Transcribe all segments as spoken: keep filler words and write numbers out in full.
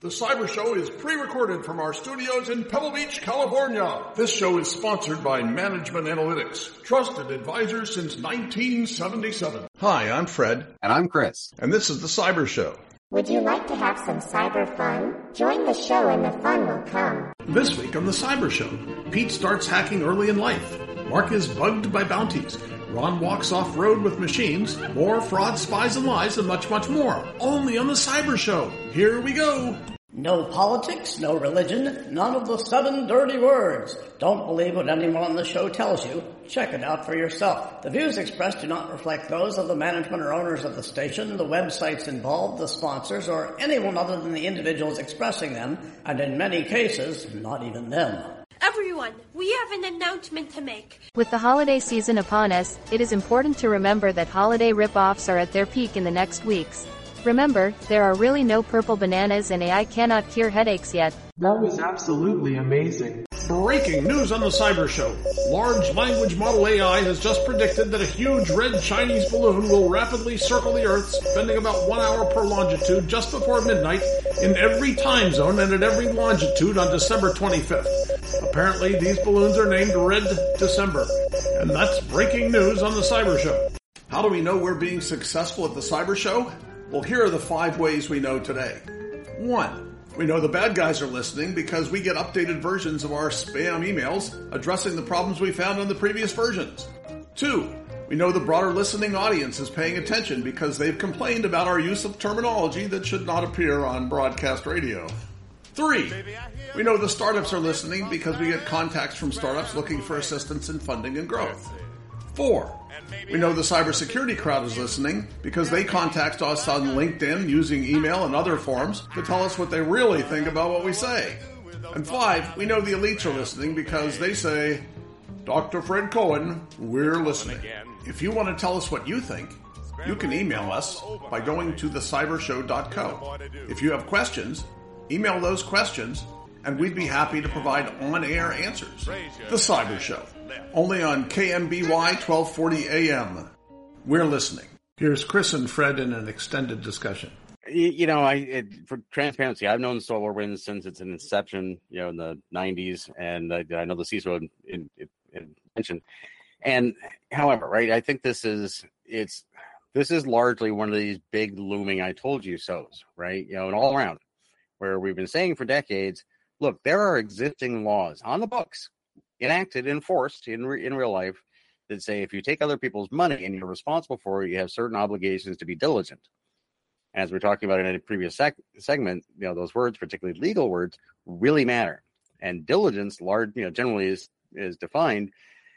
The Cyber Show is pre-recorded from our studios in Pebble Beach, California. This show is sponsored by Management Analytics, trusted advisors since nineteen seventy-seven. Hi, I'm Fred. And I'm Chris. And this is The Cyber Show. Would you like to have some cyber fun? Join the show and the fun will come. This week on The Cyber Show, Pete starts hacking early in life. Mark is bugged by bounties. Ron walks off-road with machines. More fraud, spies, and lies, and much, much more. Only on The Cyber Show. Here we go. No politics, no religion, none of the seven dirty words. Don't believe what anyone on the show tells you. Check it out for yourself. The views expressed do not reflect those of the management or owners of the station, the websites involved, the sponsors, or anyone other than the individuals expressing them, and in many cases, not even them. Everyone, we have an announcement to make. With the holiday season upon us, it is important to remember that holiday rip-offs are at their peak in the next weeks. Remember, there are really no purple bananas and A I cannot cure headaches yet. That was absolutely amazing. Breaking news on the Cyber Show. Large language model A I has just predicted that a huge red Chinese balloon will rapidly circle the Earth, spending about one hour per longitude just before midnight in every time zone and at every longitude on December twenty-fifth. Apparently, these balloons are named Red December. And that's breaking news on the Cyber Show. How do we know we're being successful at the Cyber Show? Well, here are the five ways we know today. One, we know the bad guys are listening because we get updated versions of our spam emails addressing the problems we found in the previous versions. Two, we know the broader listening audience is paying attention because they've complained about our use of terminology that should not appear on broadcast radio. Three, we know the startups are listening because we get contacts from startups looking for assistance in funding and growth. Four, we know the cybersecurity crowd is listening because they contact us on LinkedIn using email and other forms to tell us what they really think about what we say. And five, we know the elites are listening because they say, Doctor Fred Cohen, we're listening. If you want to tell us what you think, you can email us by going to the cyber show dot co. If you have questions, email those questions and we'd be happy to provide on-air answers. The Cyber Show, only on K M B Y twelve forty A M. We're listening. Here's Chris and Fred in an extended discussion. You know, I it, for transparency, I've known SolarWinds since its inception, you know, in the nineties, and I, I know the C I S O in, in, in mentioned. And however, right, I think this is it's this is largely one of these big looming "I told you so's," right? You know, and all around, where we've been saying for decades. Look, there are existing laws on the books, enacted, enforced in re- in real life, that say if you take other people's money and you're responsible for it, you have certain obligations to be diligent. As we're talking about in a previous sec- segment, you know, those words, particularly legal words, really matter. And diligence, large, you know, generally is is defined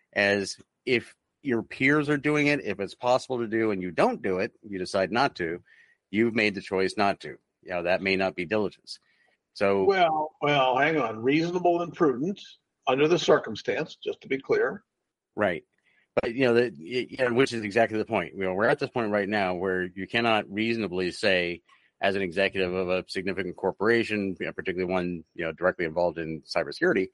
as if your peers are doing it, if it's possible to do, and you don't do it, you decide not to, you've made the choice not to. You know, that may not be diligence. So well, well, hang on. Reasonable and prudent under the circumstance, just to be clear. Right. But, you know, the, you know, which is exactly the point. You know, we're at this point right now where you cannot reasonably say, as an executive of a significant corporation, you know, particularly one, you know, directly involved in cybersecurity,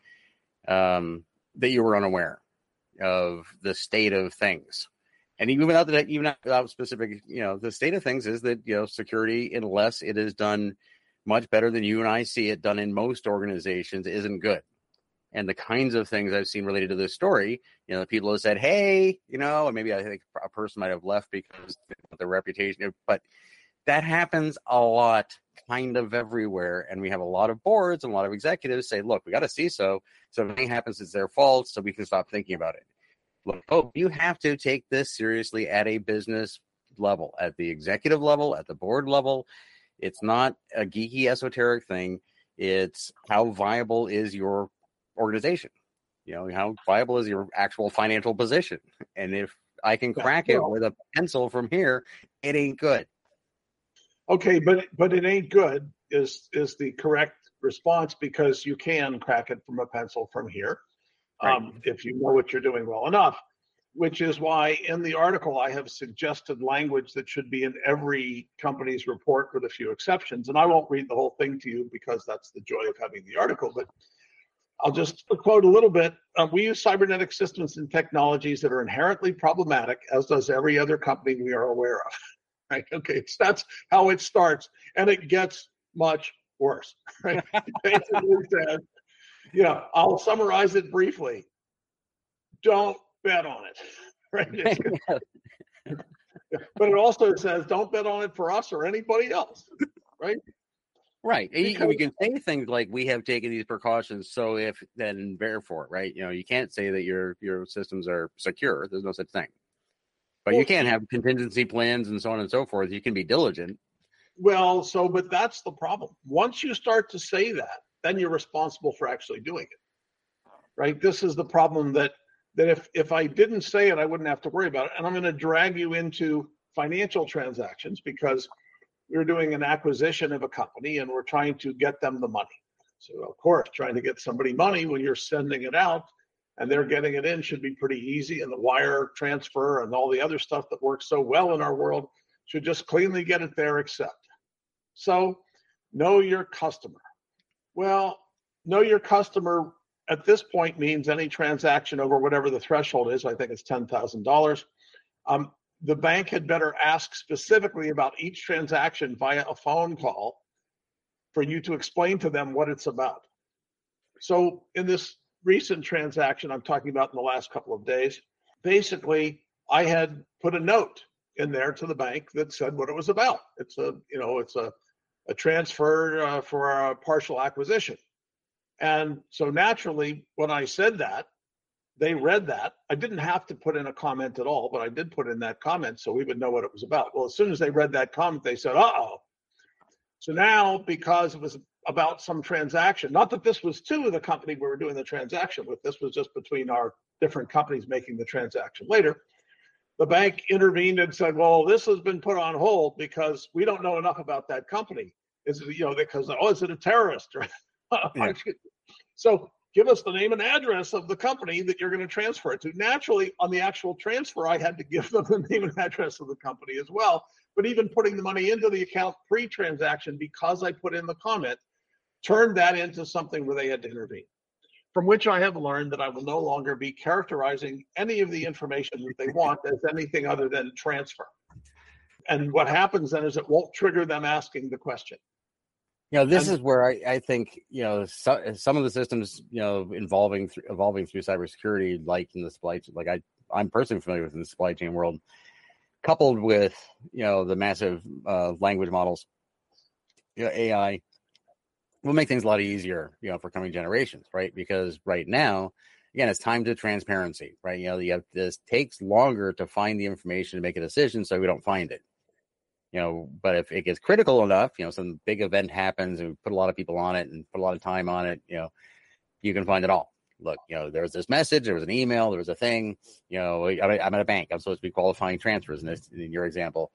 um, that you were unaware of the state of things. And even without that, even without specific, you know, the state of things is that, you know, security, unless it is done much better than you and I see it done in most organizations, isn't good. And the kinds of things I've seen related to this story, you know, people have said, hey, you know, and maybe I think a person might have left because of their reputation, but that happens a lot, kind of everywhere. And we have a lot of boards and a lot of executives say, look, we got to see so. So if anything happens, it's their fault, so we can stop thinking about it. Look, oh, you have to take this seriously at a business level, at the executive level, at the board level. It's not a geeky, esoteric thing. It's how viable is your organization? You know, how viable is your actual financial position? And if I can crack it with a pencil from here, it ain't good. Okay, but but it ain't good is is the correct response because you can crack it from a pencil from here, right. um, if you know what you're doing well enough. Which is why in the article I have suggested language that should be in every company's report with a few exceptions. And I won't read the whole thing to you because that's the joy of having the article, but I'll just quote a little bit. Uh, we use cybernetic systems and technologies that are inherently problematic, as does every other company we are aware of. Right? Okay, it's, that's how it starts, and it gets much worse. Right? Basically says, you know, I'll summarize it briefly. Don't bet on it. Right? It's, but it also says, don't bet on it for us or anybody else. Right? Right. Because, we can say things like we have taken these precautions, so if then therefore, right? You know, you can't say that your your systems are secure. There's no such thing. But well, you can have contingency plans and so on and so forth. You can be diligent. Well, so but that's the problem. Once you start to say that, then you're responsible for actually doing it. Right? This is the problem that that if if I didn't say it, I wouldn't have to worry about it. And I'm going to drag you into financial transactions because we're doing an acquisition of a company and we're trying to get them the money. So of course, trying to get somebody money when you're sending it out and they're getting it in should be pretty easy. And the wire transfer and all the other stuff that works so well in our world should just cleanly get it there, accept. So know your customer. Well, know your customer at this point means any transaction over whatever the threshold is. I think it's ten thousand dollars. Um, the bank had better ask specifically about each transaction via a phone call for you to explain to them what it's about. So in this recent transaction I'm talking about in the last couple of days, basically I had put a note in there to the bank that said what it was about. It's a, you know, it's a, a transfer uh, for a partial acquisition. And so naturally, when I said that, they read that. I didn't have to put in a comment at all, but I did put in that comment so we would know what it was about. Well, as soon as they read that comment, they said, uh-oh. So now, because it was about some transaction, not that this was to the company we were doing the transaction with, this was just between our different companies making the transaction later, the bank intervened and said, well, this has been put on hold because we don't know enough about that company. Is it, you know, because, oh, is it a terrorist? Yeah. So give us the name and address of the company that you're going to transfer it to. Naturally, on the actual transfer, I had to give them the name and address of the company as well. But even putting the money into the account pre-transaction, because I put in the comment, turned that into something where they had to intervene. From which I have learned that I will no longer be characterizing any of the information that they want as anything other than transfer. And what happens then is it won't trigger them asking the question. You know, this And, is where I, I think, you know, so, some of the systems, you know, involving th- evolving through cybersecurity, like in the supply chain, like I, I'm personally familiar with in the supply chain world, coupled with, you know, the massive uh, language models, you know, A I, will make things a lot easier, you know, for coming generations, right? Because right now, again, it's time to transparency, right? You know, you have, this takes longer to find the information to make a decision, so we don't find it. You know, but if it gets critical enough, you know, some big event happens and we put a lot of people on it and put a lot of time on it, you know, you can find it all. Look, you know, there was this message, there was an email, there was a thing, you know, I'm at a bank, I'm supposed to be qualifying transfers in this, in your example.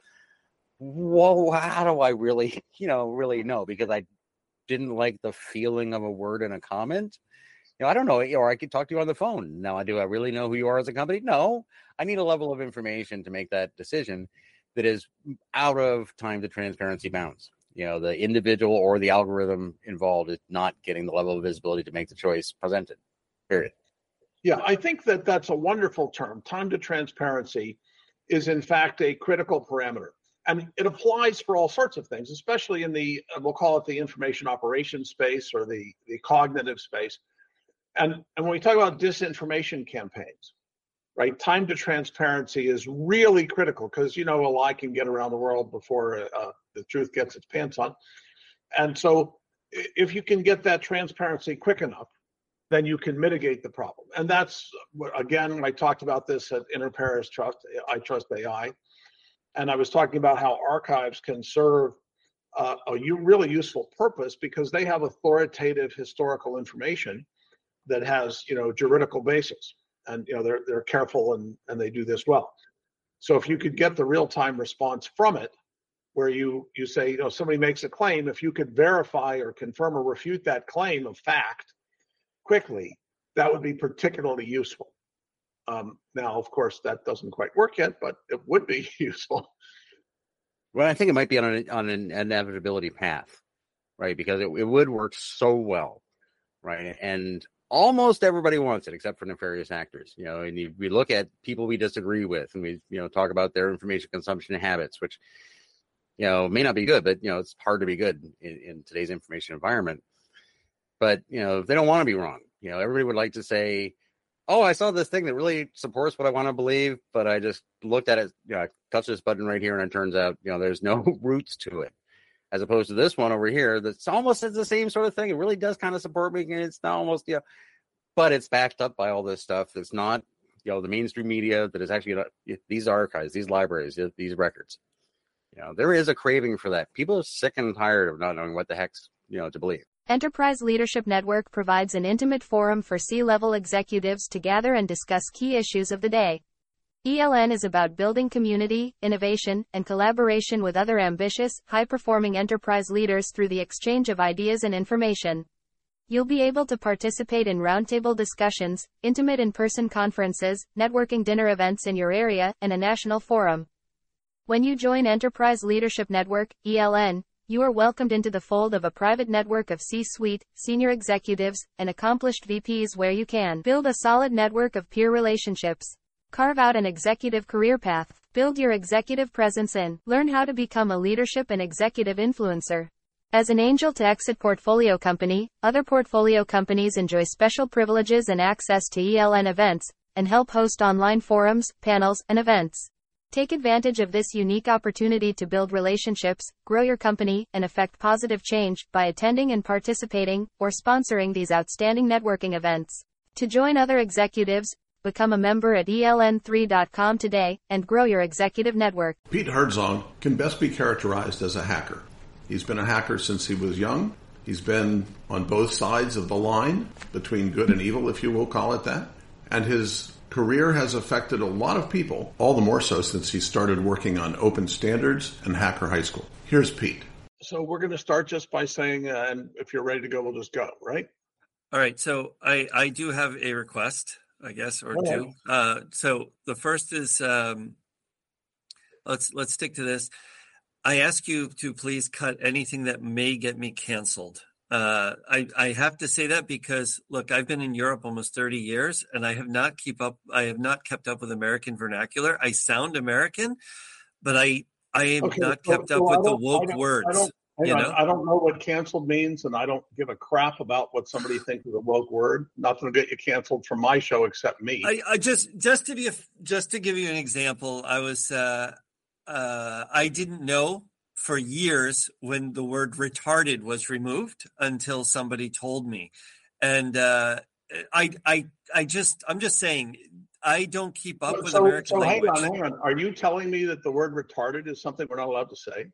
Whoa, how do I really, you know, really know? Because I didn't like the feeling of a word in a comment. You know, I don't know, or I could talk to you on the phone. Now, do I really know who you are as a company? No, I need a level of information to make that decision that is out of time to transparency bounds. You know, the individual or the algorithm involved is not getting the level of visibility to make the choice presented, period. Yeah, I think that that's a wonderful term. Time to transparency is, in fact, a critical parameter. And it applies for all sorts of things, especially in the, we'll call it the information operations space or the, the cognitive space. And, and when we talk about disinformation campaigns, right, time to transparency is really critical because, you know, a lie can get around the world before uh, the truth gets its pants on. And so if you can get that transparency quick enough, then you can mitigate the problem. And that's, again, I talked about this at Interpares Trust, I Trust A I. And I was talking about how archives can serve uh, a really useful purpose because they have authoritative historical information that has, you know, juridical basis. And, you know, they're they're careful and, and they do this well. So if you could get the real-time response from it, where you, you say, you know, somebody makes a claim, if you could verify or confirm or refute that claim of fact quickly, that would be particularly useful. Um, now, of course, that doesn't quite work yet, but it would be useful. Well, I think it might be on an, on an inevitability path, right? Because it, it would work so well, right? And almost everybody wants it, except for nefarious actors, you know. And you, we look at people we disagree with, and we, you know, talk about their information consumption habits, which you know, may not be good, but, you know, it's hard to be good in, in today's information environment. But, you know, they don't want to be wrong. You know, everybody would like to say, oh, I saw this thing that really supports what I want to believe, but I just looked at it, you know, I touched this button right here, and it turns out, you know, there's no roots to it. As opposed to this one over here, that's almost the same sort of thing. It really does kind of support me, and it's not almost, you know, but it's backed up by all this stuff that's not, you know, the mainstream media that is actually these archives, these libraries, these records. You know, there is a craving for that. People are sick and tired of not knowing what the heck's, you know, to believe. Enterprise Leadership Network provides an intimate forum for C-level executives to gather and discuss key issues of the day. E L N is about building community, innovation, and collaboration with other ambitious, high-performing enterprise leaders through the exchange of ideas and information. You'll be able to participate in roundtable discussions, intimate in-person conferences, networking dinner events in your area, and a national forum. When you join Enterprise Leadership Network, E L N, you are welcomed into the fold of a private network of C-suite, senior executives, and accomplished V Ps where you can build a solid network of peer relationships. Carve out an executive career path. Build your executive presence in. Learn how to become a leadership and executive influencer. As an angel to exit portfolio company, other portfolio companies enjoy special privileges and access to E L N events, and help host online forums, panels, and events. Take advantage of this unique opportunity to build relationships, grow your company, and affect positive change by attending and participating, or sponsoring these outstanding networking events. To join other executives, become a member at E L N three dot com today, and grow your executive network. Pete Herzog can best be characterized as a hacker. He's been a hacker since he was young. He's been on both sides of the line between good and evil, if you will call it that. And his career has affected a lot of people, all the more so since he started working on open standards and Hacker High School. Here's Pete. So we're going to start just by saying, uh, and if you're ready to go, we'll just go, right? All right. So I, I do have a request, I guess, or okay. two. Uh, so the first is, um, let's let's stick to this. I ask you to please cut anything that may get me canceled. Uh, I, I have to say that because, look, I've been in Europe almost thirty years, and I have not keep up. I have not kept up with American vernacular. I sound American, but I I have okay, not kept so, up so with the woke I words. I don't, you know? I don't know what canceled means, and I don't give a crap about what somebody thinks is a woke word. Nothing to get you canceled from my show except me. I, I just just to be a, just to give you an example, I was uh, uh, I didn't know for years when the word retarded was removed until somebody told me. And uh, I, I, I just, I'm just saying, I don't keep up so, with American so language. hang on, hang on. Are you telling me that the word retarded is something we're not allowed to say?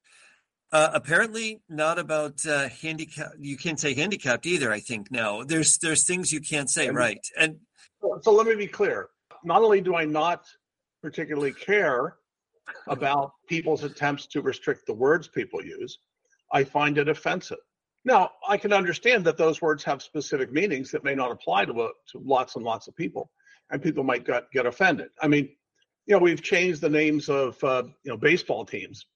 Uh, apparently not about uh, handicap. You can't say handicapped either, I think now. There's, there's things you can't say, and, right. And so, so let me be clear. Not only do I not particularly care about people's attempts to restrict the words people use, I find it offensive. Now, I can understand that those words have specific meanings that may not apply to, a, to lots and lots of people, and people might get, get offended. I mean, you know, we've changed the names of, uh, you know, baseball teams,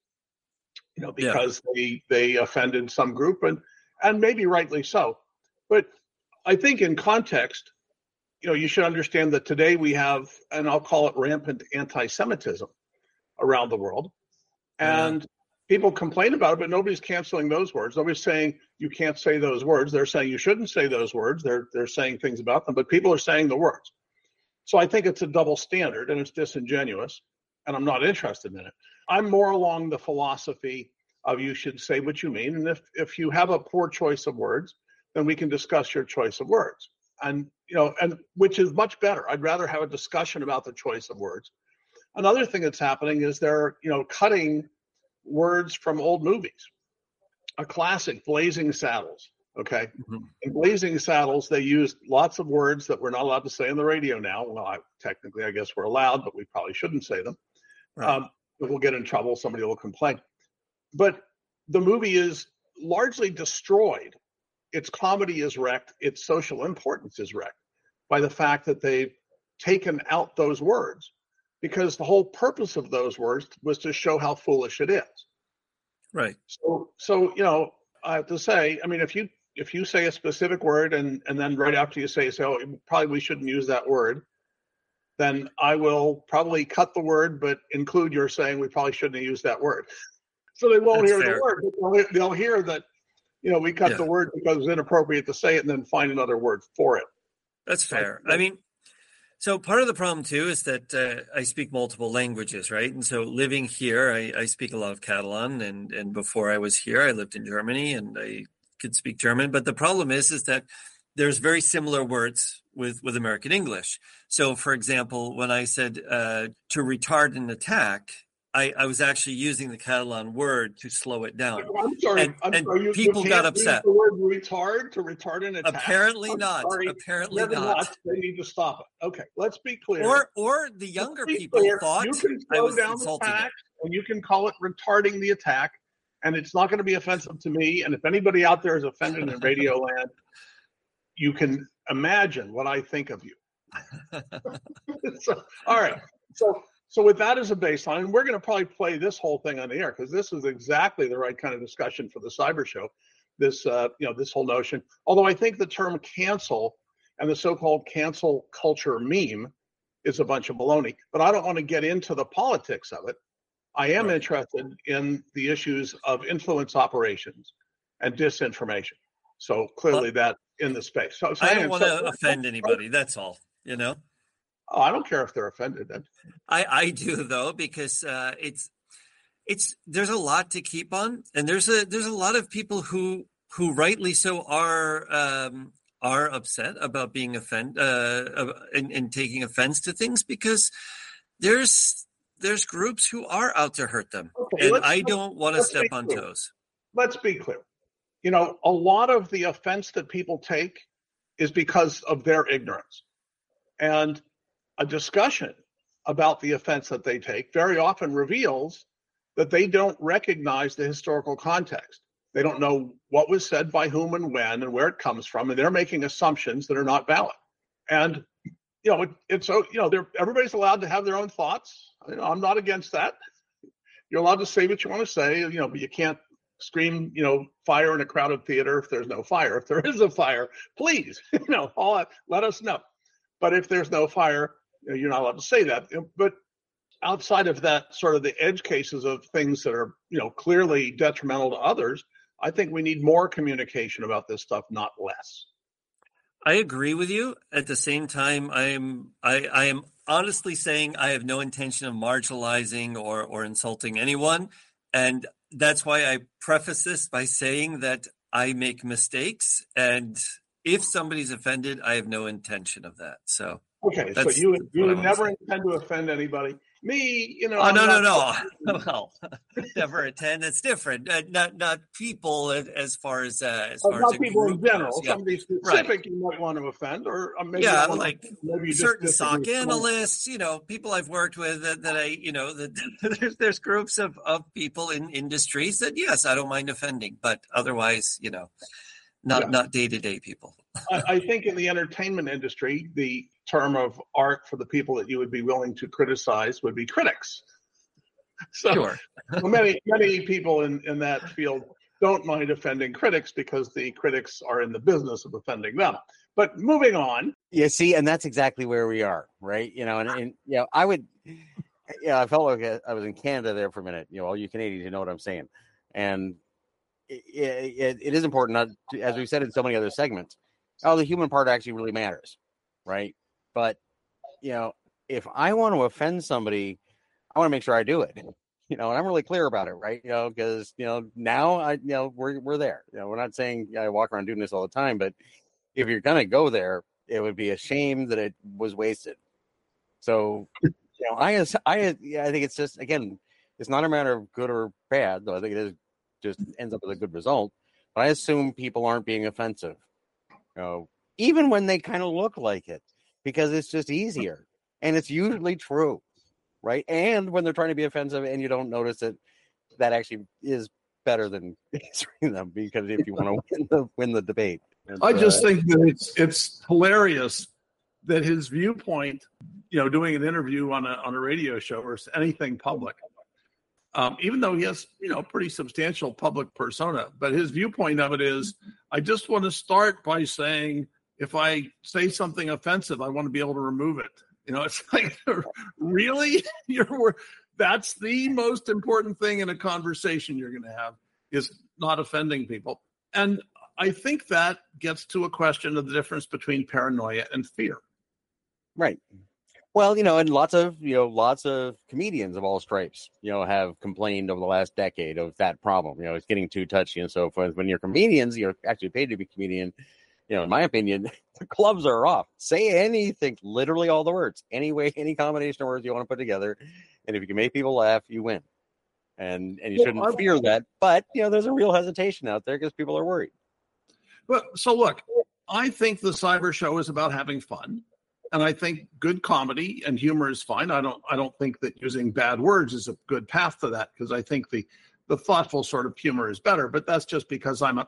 you know, because yeah. they, they offended some group, and, and maybe rightly so. But I think in context, you know, you should understand that today we have, and I'll call it rampant anti-Semitism around the world, and yeah. people complain about it, but nobody's canceling those words. Nobody's saying you can't say those words. They're saying you shouldn't say those words. They're they're saying things about them, but people are saying the words. So I think it's a double standard, and it's disingenuous, and I'm not interested in it. I'm more along the philosophy of you should say what you mean, and if if you have a poor choice of words, then we can discuss your choice of words, and you know, and which is much better. I'd rather have a discussion about the choice of words. Another thing that's happening is they're, you know, cutting words from old movies. A classic, Blazing Saddles, okay? Mm-hmm. In Blazing Saddles, they used lots of words that we're not allowed to say on the radio now. Well, I, technically, I guess we're allowed, but we probably shouldn't say them. Right. Um, we'll get in trouble. Somebody will complain. But the movie is largely destroyed. Its comedy is wrecked. Its social importance is wrecked by the fact that they've taken out those words, because the whole purpose of those words was to show how foolish it is. Right. So, so you know, I have to say, I mean, if you if you say a specific word and, and then right after you say, so probably we shouldn't use that word, then I will probably cut the word, but include your saying we probably shouldn't have used that word. so they won't That's hear fair. the word. But they'll, they'll hear that, you know, we cut Yeah. the word because it's inappropriate to say it, and then find another word for it. That's fair. I mean, so part of the problem too is that uh, I speak multiple languages, right? And so living here, I, I speak a lot of Catalan, and and before I was here, I lived in Germany, and I could speak German. But the problem is, is that there's very similar words with with American English. So, for example, when I said uh, to retard an attack, I, I was actually using the Catalan word to slow it down. I'm sorry. And, I'm and sorry. You, people you got can't use upset. the word retard to retard an attack. Apparently I'm not. sorry. Apparently Never not. not. They need to stop it. Okay, let's be clear. Or or the younger Let's be people clear. thought you can I slow was down insulting the it. attack, and you can call it retarding the attack, and it's not going to be offensive to me. And if anybody out there is offended in Radio Land, you can imagine what I think of you. So, all right. So, so with that as a baseline, and we're going to probably play this whole thing on the air because this is exactly the right kind of discussion for the cyber show. This, uh, you know, this whole notion. Although I think the term cancel and the so-called cancel culture meme is a bunch of baloney, but I don't want to get into the politics of it. I am Right. interested in the issues of influence operations and disinformation. So clearly that in the space. So, so I hang don't on. want to So- offend anybody. That's all. You know, Oh, I don't care if they're offended. Then. I I do though, because uh, it's it's there's a lot to keep on, and there's a there's a lot of people who who rightly so are um, are upset about being offend uh, and, and taking offense to things, because there's there's groups who are out to hurt them, Okay, and let's- I don't want to let's step be on clear. toes. Let's be clear. You know, a lot of the offense that people take is because of their ignorance. And a discussion about the offense that they take very often reveals that they don't recognize the historical context. They don't know what was said by whom and when and where it comes from, and they're making assumptions that are not valid. And you know, it, it's so you know, they're, everybody's allowed to have their own thoughts. You know, I'm not against that. You're allowed to say what you want to say, you know, but you can't scream, you know, fire in a crowded theater if there's no fire. If there is a fire, please, you know, all that, let us know. But if there's no fire, you know, you're not allowed to say that. But outside of that, sort of the edge cases of things that are, you know, clearly detrimental to others, I think we need more communication about this stuff, not less. I agree with you. At the same time, I am I, I am honestly saying I have no intention of marginalizing or or insulting anyone, and that's why I preface this by saying that I make mistakes, and if somebody's offended, I have no intention of that. So okay, so that's you would you what I would wanna never say. intend to offend anybody. Me, you know. Oh I'm no, no, not- no! Well, never attend. That's different. Uh, not not people as, as far as uh, as Uh, far not as a people in group general. goes. Yeah. Somebody specific you might want to offend, or uh, maybe Yeah, not want to- like maybe you just certain disagree S O with C someone. analysts, you know, people I've worked with that, that I, you know, that there's there's groups of, of people in industries that yes, I don't mind offending, but otherwise, you know, not Yeah. not day to day people. I, I think in the entertainment industry, the term of art for the people that you would be willing to criticize would be critics. So Sure. well, many many people in, in that field don't mind offending critics because the critics are in the business of offending them. But moving on. Yeah, see, and that's exactly where we are, right? You know, and, and you know, I would, yeah, I felt like I was in Canada there for a minute. You know, all you Canadians, you know what I'm saying, and it, it, it is important, not to, as we said in so many other segments. Oh, the human part actually really matters, right? But you know, if I want to offend somebody, I want to make sure I do it. You know, and I'm really clear about it, right? You know, because you know now I, you know, we're we're there. You know, we're not saying I walk around doing this all the time, but if you're gonna go there, it would be a shame that it was wasted. So, you know, I I yeah, I think it's just again, it's not a matter of good or bad, though. I think it is just ends up with a good result. But I assume people aren't being offensive, you know, even when they kind of look like it, because it's just easier, and it's usually true, right? And when they're trying to be offensive, and you don't notice it, that actually is better than answering them, because if you want to win the win the debate. I just uh, think that it's it's hilarious that his viewpoint, you know, doing an interview on a on a radio show or anything public, um, even though he has, you know, pretty substantial public persona, but his viewpoint of it is, I just want to start by saying, if I say something offensive, I want to be able to remove it. You know, it's like, really, you're That's the most important thing in a conversation you're going to have, is not offending people. And I think that gets to a question of the difference between paranoia and fear. Right. Well, you know, and lots of, you know, lots of comedians of all stripes, you know, have complained over the last decade of that problem. You know, it's getting too touchy and so forth. When you're comedians, you're actually paid to be a comedian. You know, in my opinion, the gloves are off. Say anything, literally all the words, any way, any combination of words you want to put together. And if you can make people laugh, you win. And and you shouldn't well, fear that. But, you know, there's a real hesitation out there because people are worried. Well, so look, I think the Cyber Show is about having fun. And I think good comedy and humor is fine. I don't I don't think that using bad words is a good path to that, because I think the, the thoughtful sort of humor is better. But that's just because I'm a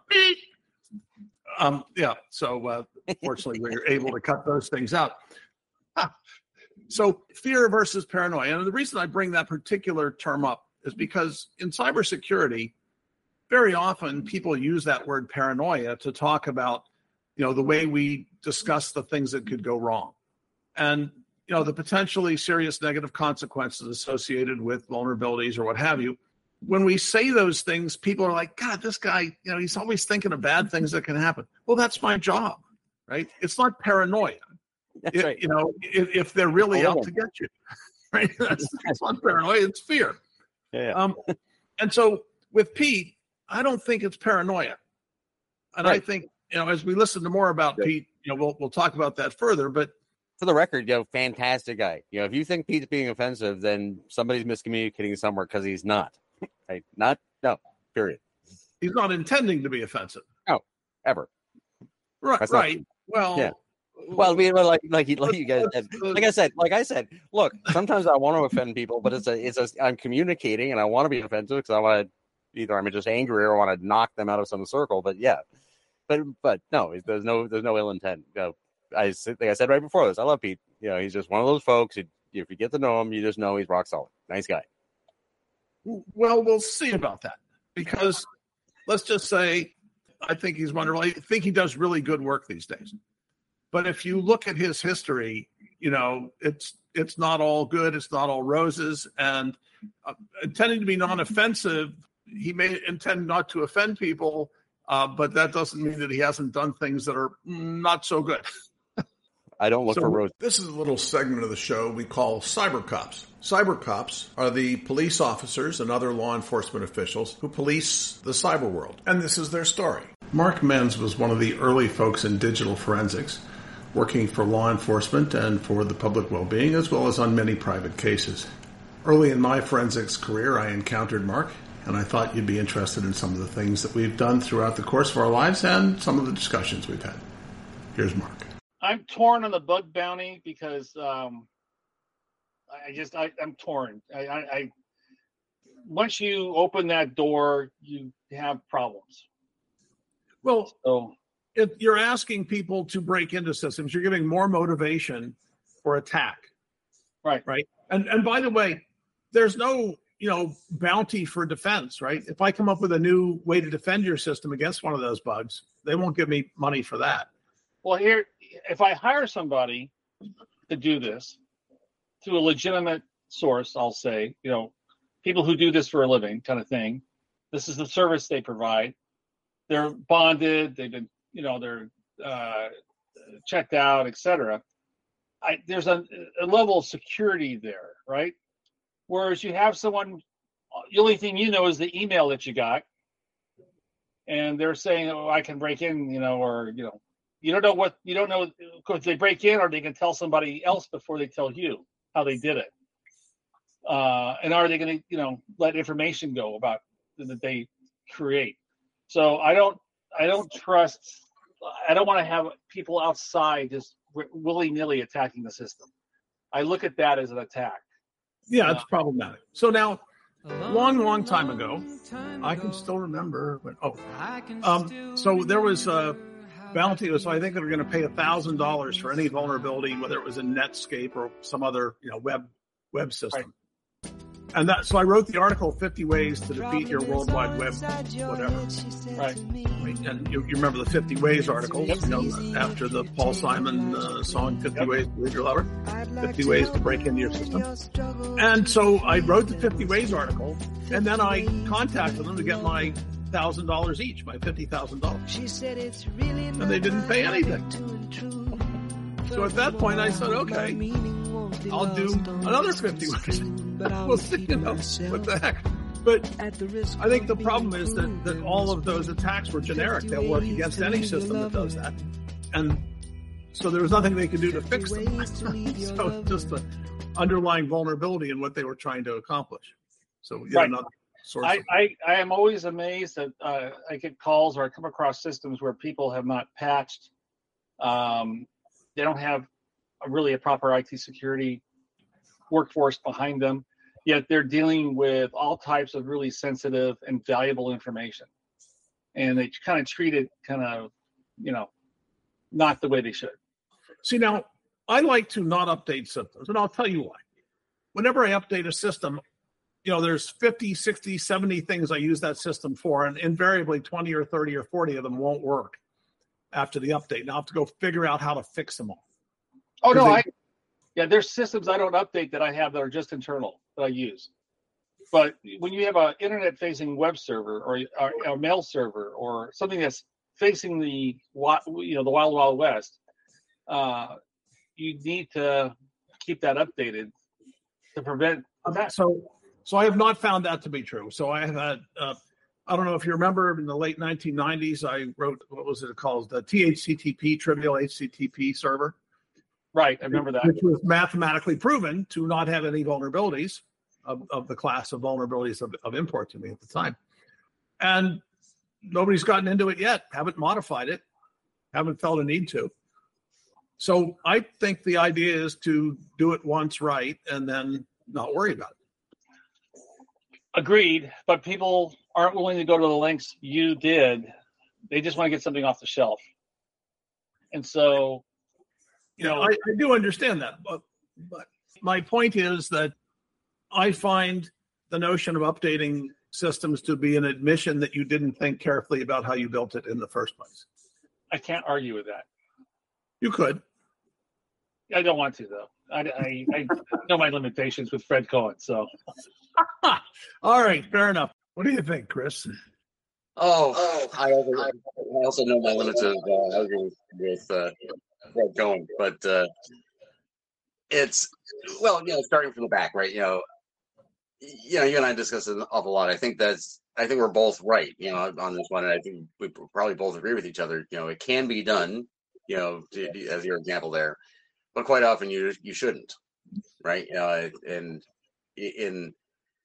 um yeah. So uh, fortunately, we're able to cut those things out. Ah. So fear versus paranoia. And the reason I bring that particular term up is because in cybersecurity, very often people use that word paranoia to talk about, you know, the way we discuss the things that could go wrong. And, you know, the potentially serious negative consequences associated with vulnerabilities or what have you. When we say those things, people are like, God, this guy, you know, he's always thinking of bad things that can happen. Well, that's my job, right? It's not paranoia. That's it, right. You know, if, if they're really out to get you, right? That's, that's not paranoia, it's fear. Yeah. Um, and so with Pete, I don't think it's paranoia. And right. I think, you know, as we listen to more about yeah. Pete, you know, we'll we'll talk about that further. But for the record, you know, fantastic guy. You know, if you think Pete's being offensive, then somebody's miscommunicating somewhere, because he's not. Right? Not, no, period. He's not intending to be offensive. No, ever. Right, That's right. Not, well, yeah. Well, I mean, like, like, like you guys said, like I said, like I said, look, sometimes I want to offend people, but it's a, it's a, I'm communicating and I want to be offensive because I want to, either I'm just angry or I want to knock them out of some circle. But yeah, but, but no, there's no, there's no ill intent. You know, I, like I said right before this, I love Pete. You know, he's just one of those folks. Who, if you get to know him, you just know he's rock solid. Nice guy. Well, we'll see about that, because let's just say, I think he's wonderful. I think he does really good work these days. But if you look at his history, you know, it's it's not all good. It's not all roses. And uh, intending to be non-offensive, he may intend not to offend people, uh, but that doesn't mean that he hasn't done things that are not so good. I don't look so for roses. This is a little segment of the show we call Cyber Cops. Cyber Cops are the police officers and other law enforcement officials who police the cyber world. And this is their story. Mark Menz was one of the early folks in digital forensics, working for law enforcement and for the public well-being, as well as on many private cases. Early in my forensics career, I encountered Mark, and I thought you'd be interested in some of the things that we've done throughout the course of our lives and some of the discussions we've had. Here's Mark. I'm torn on the bug bounty because um, I just, I, I'm torn. I, I, I once you open that door, you have problems. Well, so, if you're asking people to break into systems, you're giving more motivation for attack. Right. Right. And and by the way, there's no, you know, bounty for defense, right? If I come up with a new way to defend your system against one of those bugs, they won't give me money for that. Well, here, if I hire somebody to do this through a legitimate source, I'll say, you know, people who do this for a living kind of thing, this is the service they provide. They're bonded. They've been, you know, they're uh, checked out, et cetera. I, there's a, a level of security there, right? Whereas you have someone, the only thing you know is the email that you got, and they're saying, "Oh, I can break in," you know, or you know, you don't know what you don't know if they break in, or they can tell somebody else before they tell you how they did it. Uh, and are they going to, you know, let information go about that they create? So I don't, I don't trust. I don't want to have people outside just willy-nilly attacking the system. I look at that as an attack. Yeah, it's uh, problematic. So now, long, long time ago, I can still remember when. Oh, um, so there was a bounty. Was I think they were going to pay a thousand dollars for any vulnerability, whether it was in Netscape or some other, you know, web web system. Right. And that, so I wrote the article, fifty Ways to Defeat Your World Wide Web, whatever. Right. Right. And you, you remember the fifty Ways article, you know, after the Paul Simon uh, song, fifty yep. Ways to Leave Your Lover, fifty Ways to Break Into Your System. And so I wrote the fifty Ways article, and then I contacted them to get my one thousand dollars each, my fifty thousand dollars. And they didn't pay anything. So at that point I said, okay, I'll do another fifty Ways. We'll see, you know, what the heck. But I think the problem is that, that all of those attacks were generic. They'll work against any system that does that. And so there was nothing they could do to fix them. So it's just an underlying vulnerability in what they were trying to accomplish. So yet right. another source. I, of- I, I am always amazed that uh, I get calls or I come across systems where people have not patched. Um, they don't have a, really a proper I T security workforce behind them. Yet they're dealing with all types of really sensitive and valuable information. And they kind of treat it kind of, you know, not the way they should. See, now, I like to not update systems, and I'll tell you why. Whenever I update a system, you know, there's fifty, sixty, seventy things I use that system for, and invariably twenty or thirty or forty of them won't work after the update. Now I have to go figure out how to fix them all. Oh, no, they, I... Yeah, there's systems I don't update that I have that are just internal that I use. But when you have an internet-facing web server or, or a mail server or something that's facing the you know the wild wild west, uh, you need to keep that updated to prevent that. So, so I have not found that to be true. So I have had. Uh, I don't know if you remember in the late nineteen nineties, I wrote what was it called, the T H C T P Trivial H T T P server. Right, I remember that. Which was mathematically proven to not have any vulnerabilities of, of the class of vulnerabilities of, of import to me at the time. And nobody's gotten into it yet, haven't modified it, haven't felt a need to. So I think the idea is to do it once right and then not worry about it. Agreed, but people aren't willing to go to the lengths you did. They just want to get something off the shelf. And so... You know, I, I do understand that, but, but my point is that I find the notion of updating systems to be an admission that you didn't think carefully about how you built it in the first place. I can't argue with that. You could. I don't want to, though. I, I, I know my limitations with Fred Cohen, so. All right, fair enough. What do you think, Chris? Oh, I also, I also know my limits of uh, arguing with uh, Fred Cohen, but uh, it's, well, you know, starting from the back, right? You know, you know, you and I discussed it an awful lot. I think that's, I think we're both right, you know, on this one, and I think we probably both agree with each other. You know, it can be done, you know, to, as your example there, but quite often you you shouldn't, right? You know, and in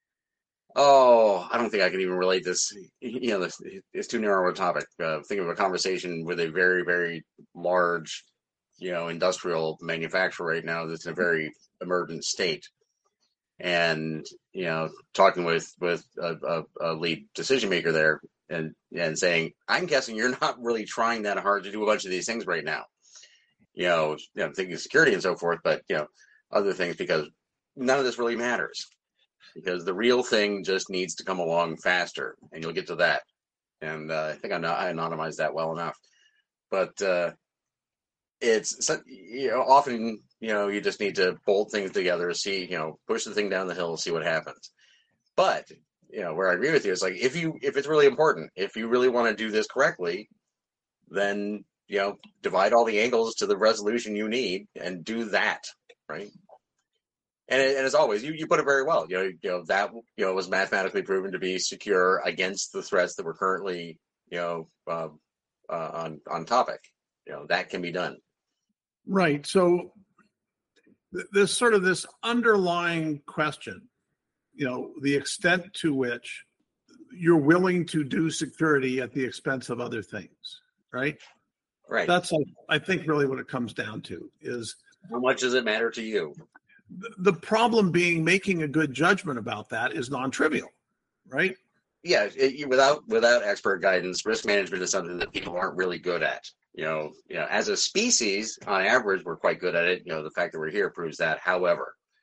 oh, I don't think I can even relate this. You know, this, it's too narrow a topic. Uh, think of a conversation with a very, very large, you know, industrial manufacturer right now that's in a very emergent state, and you know, talking with with a, a, a lead decision maker there, and and saying, I'm guessing you're not really trying that hard to do a bunch of these things right now. You know, you know, thinking of security and so forth, but you know, other things, because none of this really matters. Because the real thing just needs to come along faster, and you'll get to that. And uh, I think I, I anonymized that well enough. But uh, it's, you know, often, you know, you just need to bolt things together, see, you know, push the thing down the hill, see what happens. But, you know, where I agree with you is like, if you, if it's really important, if you really want to do this correctly, then, you know, divide all the angles to the resolution you need and do that, right? And, and as always, you, you put it very well. You know, you know that you know was mathematically proven to be secure against the threats that were currently, you know, uh, uh, on on topic. You know, that can be done. Right. So th- there's sort of this underlying question. You know, the extent to which you're willing to do security at the expense of other things. Right. Right. That's I think really what it comes down to is how much does it matter to you? The problem being making a good judgment about that is non-trivial, right? Yeah, it, without without expert guidance, risk management is something that people aren't really good at. You know, you know, as a species, on average, we're quite good at it. You know, the fact that we're here proves that. However,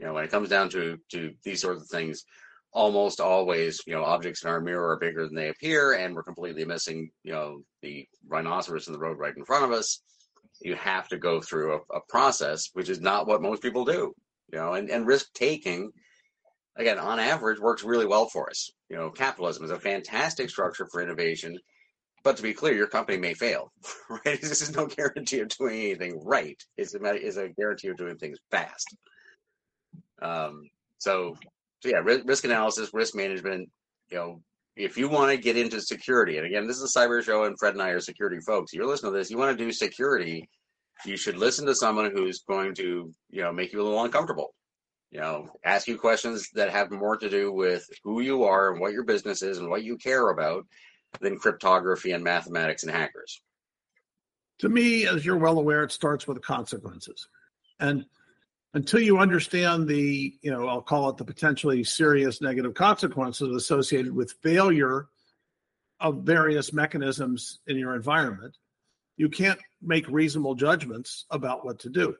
You know, when it comes down to to these sorts of things, almost always, you know, objects in our mirror are bigger than they appear, and we're completely missing, you know, the rhinoceros in the road right in front of us. You have to go through a, a process, which is not what most people do. You know, and, and risk taking, again, on average, works really well for us. You know, capitalism is a fantastic structure for innovation, but to be clear, your company may fail, right? This is no guarantee of doing anything right. It's a, it's a guarantee of doing things fast. Um, so, so yeah, risk, risk analysis, risk management. You know, if you want to get into security, and again, this is a cyber show, and Fred and I are security folks. You're listening to this. You want to do security, you should listen to someone who's going to, you know, make you a little uncomfortable. You know, ask you questions that have more to do with who you are and what your business is and what you care about than cryptography and mathematics and hackers. To me, as you're well aware, it starts with the consequences. And until you understand the, you know, I'll call it the potentially serious negative consequences associated with failure of various mechanisms in your environment, you can't make reasonable judgments about what to do.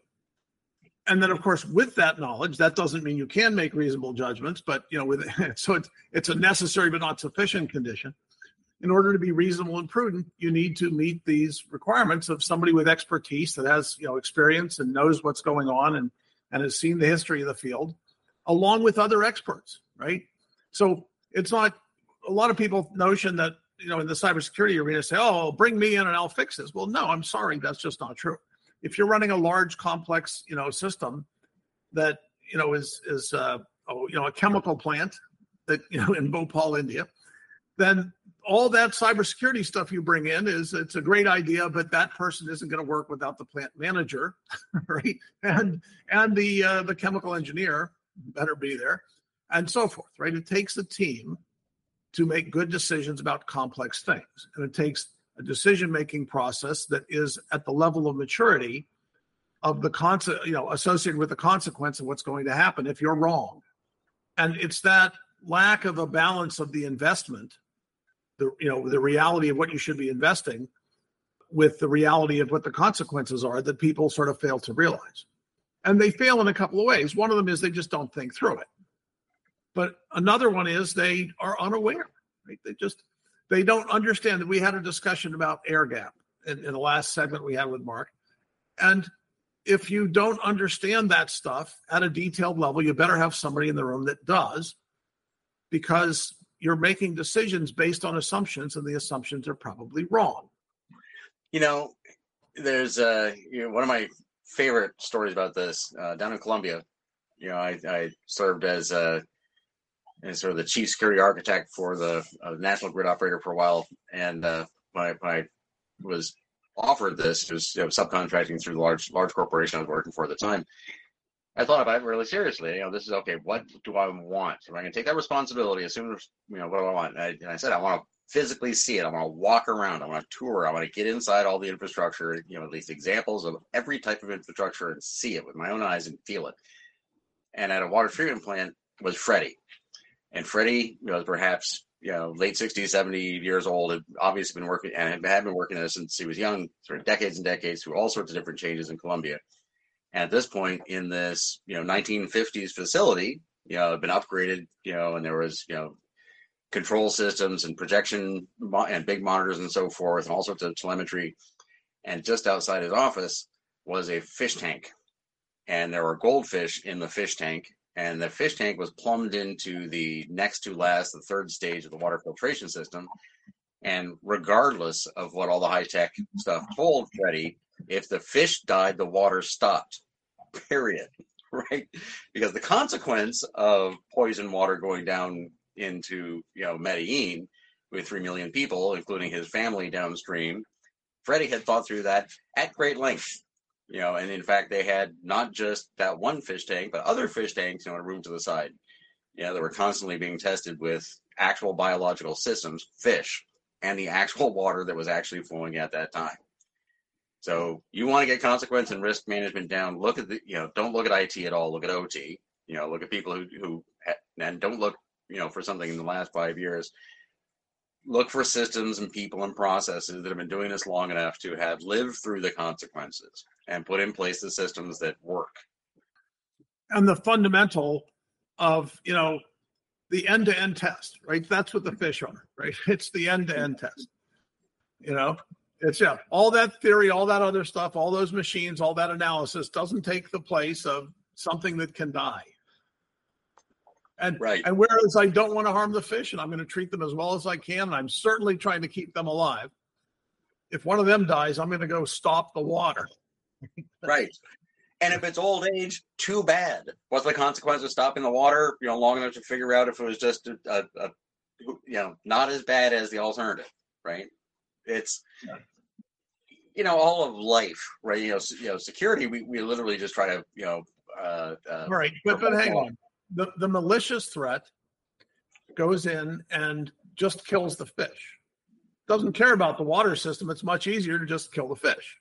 And then, of course, with that knowledge, that doesn't mean you can make reasonable judgments, but, you know, with so it's it's a necessary but not sufficient condition. In order to be reasonable and prudent, you need to meet these requirements of somebody with expertise that has, you know, experience and knows what's going on and, and has seen the history of the field, along with other experts, right? So it's not a lot of people notion that, you know, in the cybersecurity arena say, oh, bring me in and I'll fix this. Well, no, I'm sorry, that's just not true. If you're running a large, complex, you know, system that, you know, is is uh, oh, you know, a chemical plant that, you know, in Bhopal, India, then all that cybersecurity stuff you bring in is it's a great idea, but that person isn't going to work without the plant manager, right? And and the uh, the chemical engineer better be there, and so forth, right? It takes a team to make good decisions about complex things, and it takes a decision-making process that is at the level of maturity of the concept, you know, associated with the consequence of what's going to happen if you're wrong. And it's that lack of a balance of the investment, the, you know, the reality of what you should be investing with the reality of what the consequences are that people sort of fail to realize. And they fail in a couple of ways. One of them is they just don't think through it. But another one is they are unaware, right? They just, they don't understand that we had a discussion about air gap in, in the last segment we had with Mark. And if you don't understand that stuff at a detailed level, you better have somebody in the room that does, because you're making decisions based on assumptions, and the assumptions are probably wrong. You know, there's uh, you know, one of my favorite stories about this uh, down in Colombia. You know, I, I served as uh, and sort of the chief security architect for the uh, national grid operator for a while. And uh, when, I, when I was offered this, it was, you know, subcontracting through the large large corporation I was working for at the time. I thought about it really seriously. You know, this is okay. What do I want? Am I going to take that responsibility? Assume, you know, what do I want? And I, and I said, I want to physically see it. I want to walk around. I want to tour. I want to get inside all the infrastructure. You know, at least examples of every type of infrastructure and see it with my own eyes and feel it. And at a water treatment plant was Freddie. And Freddie, you know, perhaps, you know, late sixties, seventy years old, had obviously been working and had been working there since he was young, sort of decades and decades through all sorts of different changes in Colombia. And at this point in this, you know, nineteen fifties facility, you know, had been upgraded, you know, and there was, you know, control systems and projection and big monitors and so forth, and all sorts of telemetry. And just outside his office was a fish tank. And there were goldfish in the fish tank. And the fish tank was plumbed into the next to last, the third stage of the water filtration system. And regardless of what all the high-tech stuff told Freddie, if the fish died, the water stopped, period, right? Because the consequence of poison water going down into, you know, Medellin with three million people, including his family downstream, Freddie had thought through that at great length. You know, and in fact, they had not just that one fish tank, but other fish tanks, you know, in a room to the side. You know, they were constantly being tested with actual biological systems, fish, and the actual water that was actually flowing at that time. So you want to get consequence and risk management down. Look at the, you know, don't look at I T at all. Look at O T. You know, look at people who, who and don't look, you know, for something in the last five years. Look for systems and people and processes that have been doing this long enough to have lived through the consequences and put in place the systems that work. and the fundamental of, you know, the end-to-end test, right? That's what the fish are, right? It's the end-to-end test. You know, it's, yeah, all that theory, all that other stuff, all those machines, all that analysis doesn't take the place of something that can die. And, right. and whereas I don't want to harm the fish and I'm going to treat them as well as I can, and I'm certainly trying to keep them alive. If one of them dies, I'm going to go stop the water. Right. And if it's old age, too bad. What's the consequence of stopping the water, you know, long enough to figure out if it was just a, a, a you know, not as bad as the alternative, right? It's, you know, all of life, right? You know, you know, security, we, we literally just try to, you know, uh, uh all right, but, but hang on. The, the malicious threat goes in and just kills the fish. Doesn't care about the water system. It's much easier to just kill the fish.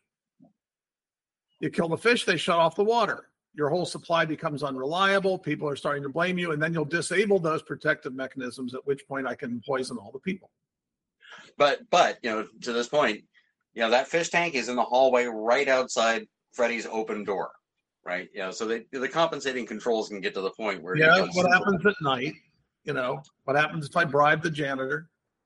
You kill the fish, they shut off the water. Your whole supply becomes unreliable. People are starting to blame you, and then you'll disable those protective mechanisms, at which point I can poison all the people. But, but you know, to this point, you know, that fish tank is in the hallway right outside Freddie's open door, right? You know, so they, the compensating controls can get to the point where... Yeah, what happens at night, you know, what happens if I bribe the janitor?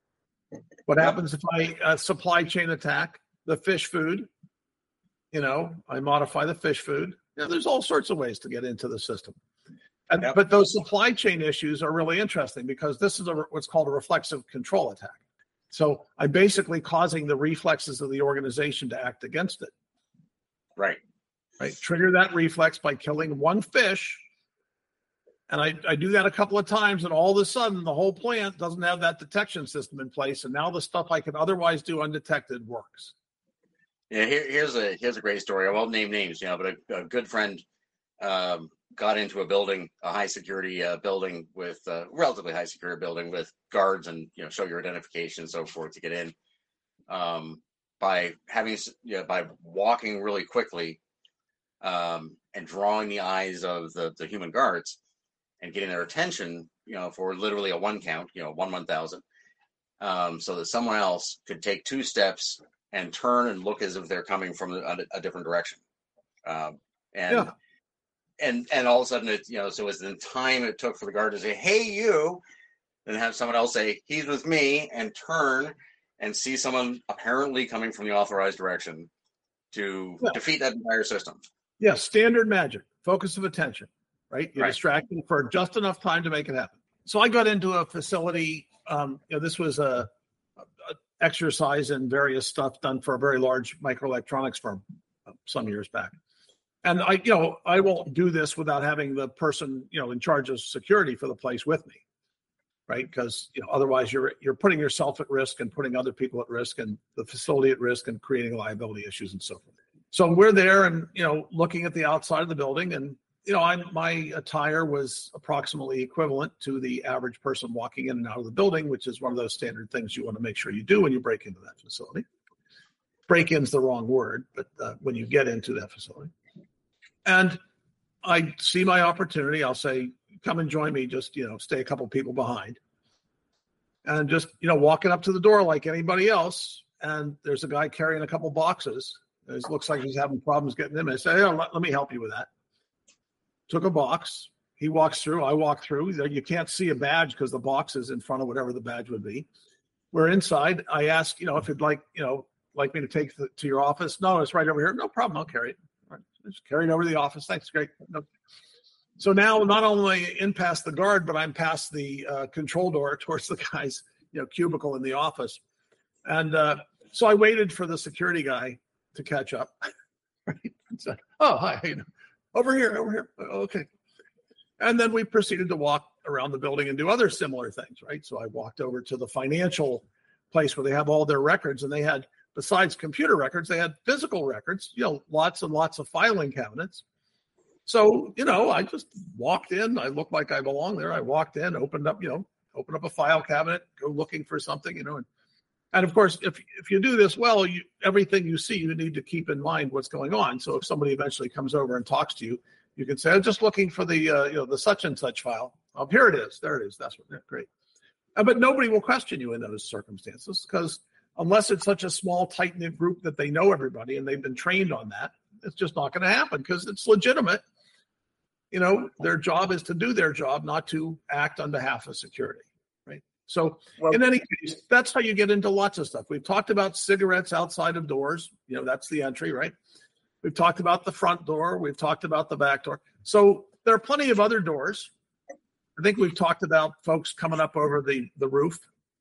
What happens if I uh, supply chain attack the fish food? You know, I modify the fish food. You know, there's all sorts of ways to get into the system. And, yep. But those supply chain issues are really interesting because this is a, what's called a reflexive control attack. So I'm basically causing the reflexes of the organization to act against it. Right. Right. Trigger that reflex by killing one fish. And I, I do that a couple of times, and all of a sudden the whole plant doesn't have that detection system in place. And now the stuff I could otherwise do undetected works. Yeah, here, here's a here's a great story. I won't name names, you know, but a, a good friend um, got into a building, a high security uh, building with uh, relatively high security building with guards and, you know, show your identification and so forth to get in. Um, by having, you know, by walking really quickly um, and drawing the eyes of the, the human guards and getting their attention, you know, for literally a one count, you know, one one thousand, um, so that someone else could take two steps and turn and look as if they're coming from a, a different direction. Um, and, yeah. and, and all of a sudden, it, you know, so as the time it took for the guard to say, hey, you, then have someone else say, he's with me, and turn and see someone apparently coming from the authorized direction to yeah. defeat that entire system. Yeah. Standard magic, focus of attention, right? You're right. distracting for just enough time to make it happen. So I got into a facility, um, you know, this was a, a exercise and various stuff done for a very large microelectronics firm some years back. And I, you know, I won't do this without having the person, you know, in charge of security for the place with me, right? Because, you know, otherwise you're you're putting yourself at risk and putting other people at risk and the facility at risk and creating liability issues and so forth. So we're there and, you know, looking at the outside of the building, and, you know, I, my attire was approximately equivalent to the average person walking in and out of the building, which is one of those standard things you want to make sure you do when you break into that facility. Break-in's the wrong word, but uh, when you get into that facility. And I see my opportunity. I'll say, come and join me. Just, you know, stay a couple people behind. And just, you know, walking up to the door like anybody else. And there's a guy carrying a couple boxes. It looks like he's having problems getting in. I say, hey, let, let me help you with that. Took a box. He walks through. I walk through. You can't see a badge because the box is in front of whatever the badge would be. We're inside. I ask, you know, if you'd like, you know, like me to take the, to your office. No, it's right over here. No problem. I'll carry it. All right. Just carry it over to the office. Thanks. Great. No. So now not only in past the guard, but I'm past the uh, control door towards the guy's, you know, cubicle in the office. And uh, so I waited for the security guy to catch up. Right? So, oh, hi. You know, over here, over here. Okay. And then we proceeded to walk around the building and do other similar things, right? So I walked over to the financial place where they have all their records, and they had, besides computer records, they had physical records, you know, lots and lots of filing cabinets. So, you know, I just walked in. I looked like I belonged there. I walked in, opened up, you know, opened up a file cabinet, go looking for something, you know. And, and of course, if if you do this well, you, everything you see, you need to keep in mind what's going on. So if somebody eventually comes over and talks to you, you can say, I'm just looking for the, uh, you know, the such and such file. Oh, here it is. There it is. That's what, yeah, great. Uh, but nobody will question you in those circumstances because unless it's such a small, tight-knit group that they know everybody and they've been trained on that, it's just not going to happen because it's legitimate. you know, their job is to do their job, not to act on behalf of security, right? So well, in any case, that's how you get into lots of stuff. We've talked about cigarettes outside of doors. You know, that's the entry, right? We've talked about the front door. We've talked about the back door. So there are plenty of other doors. I think we've talked about folks coming up over the, the roof.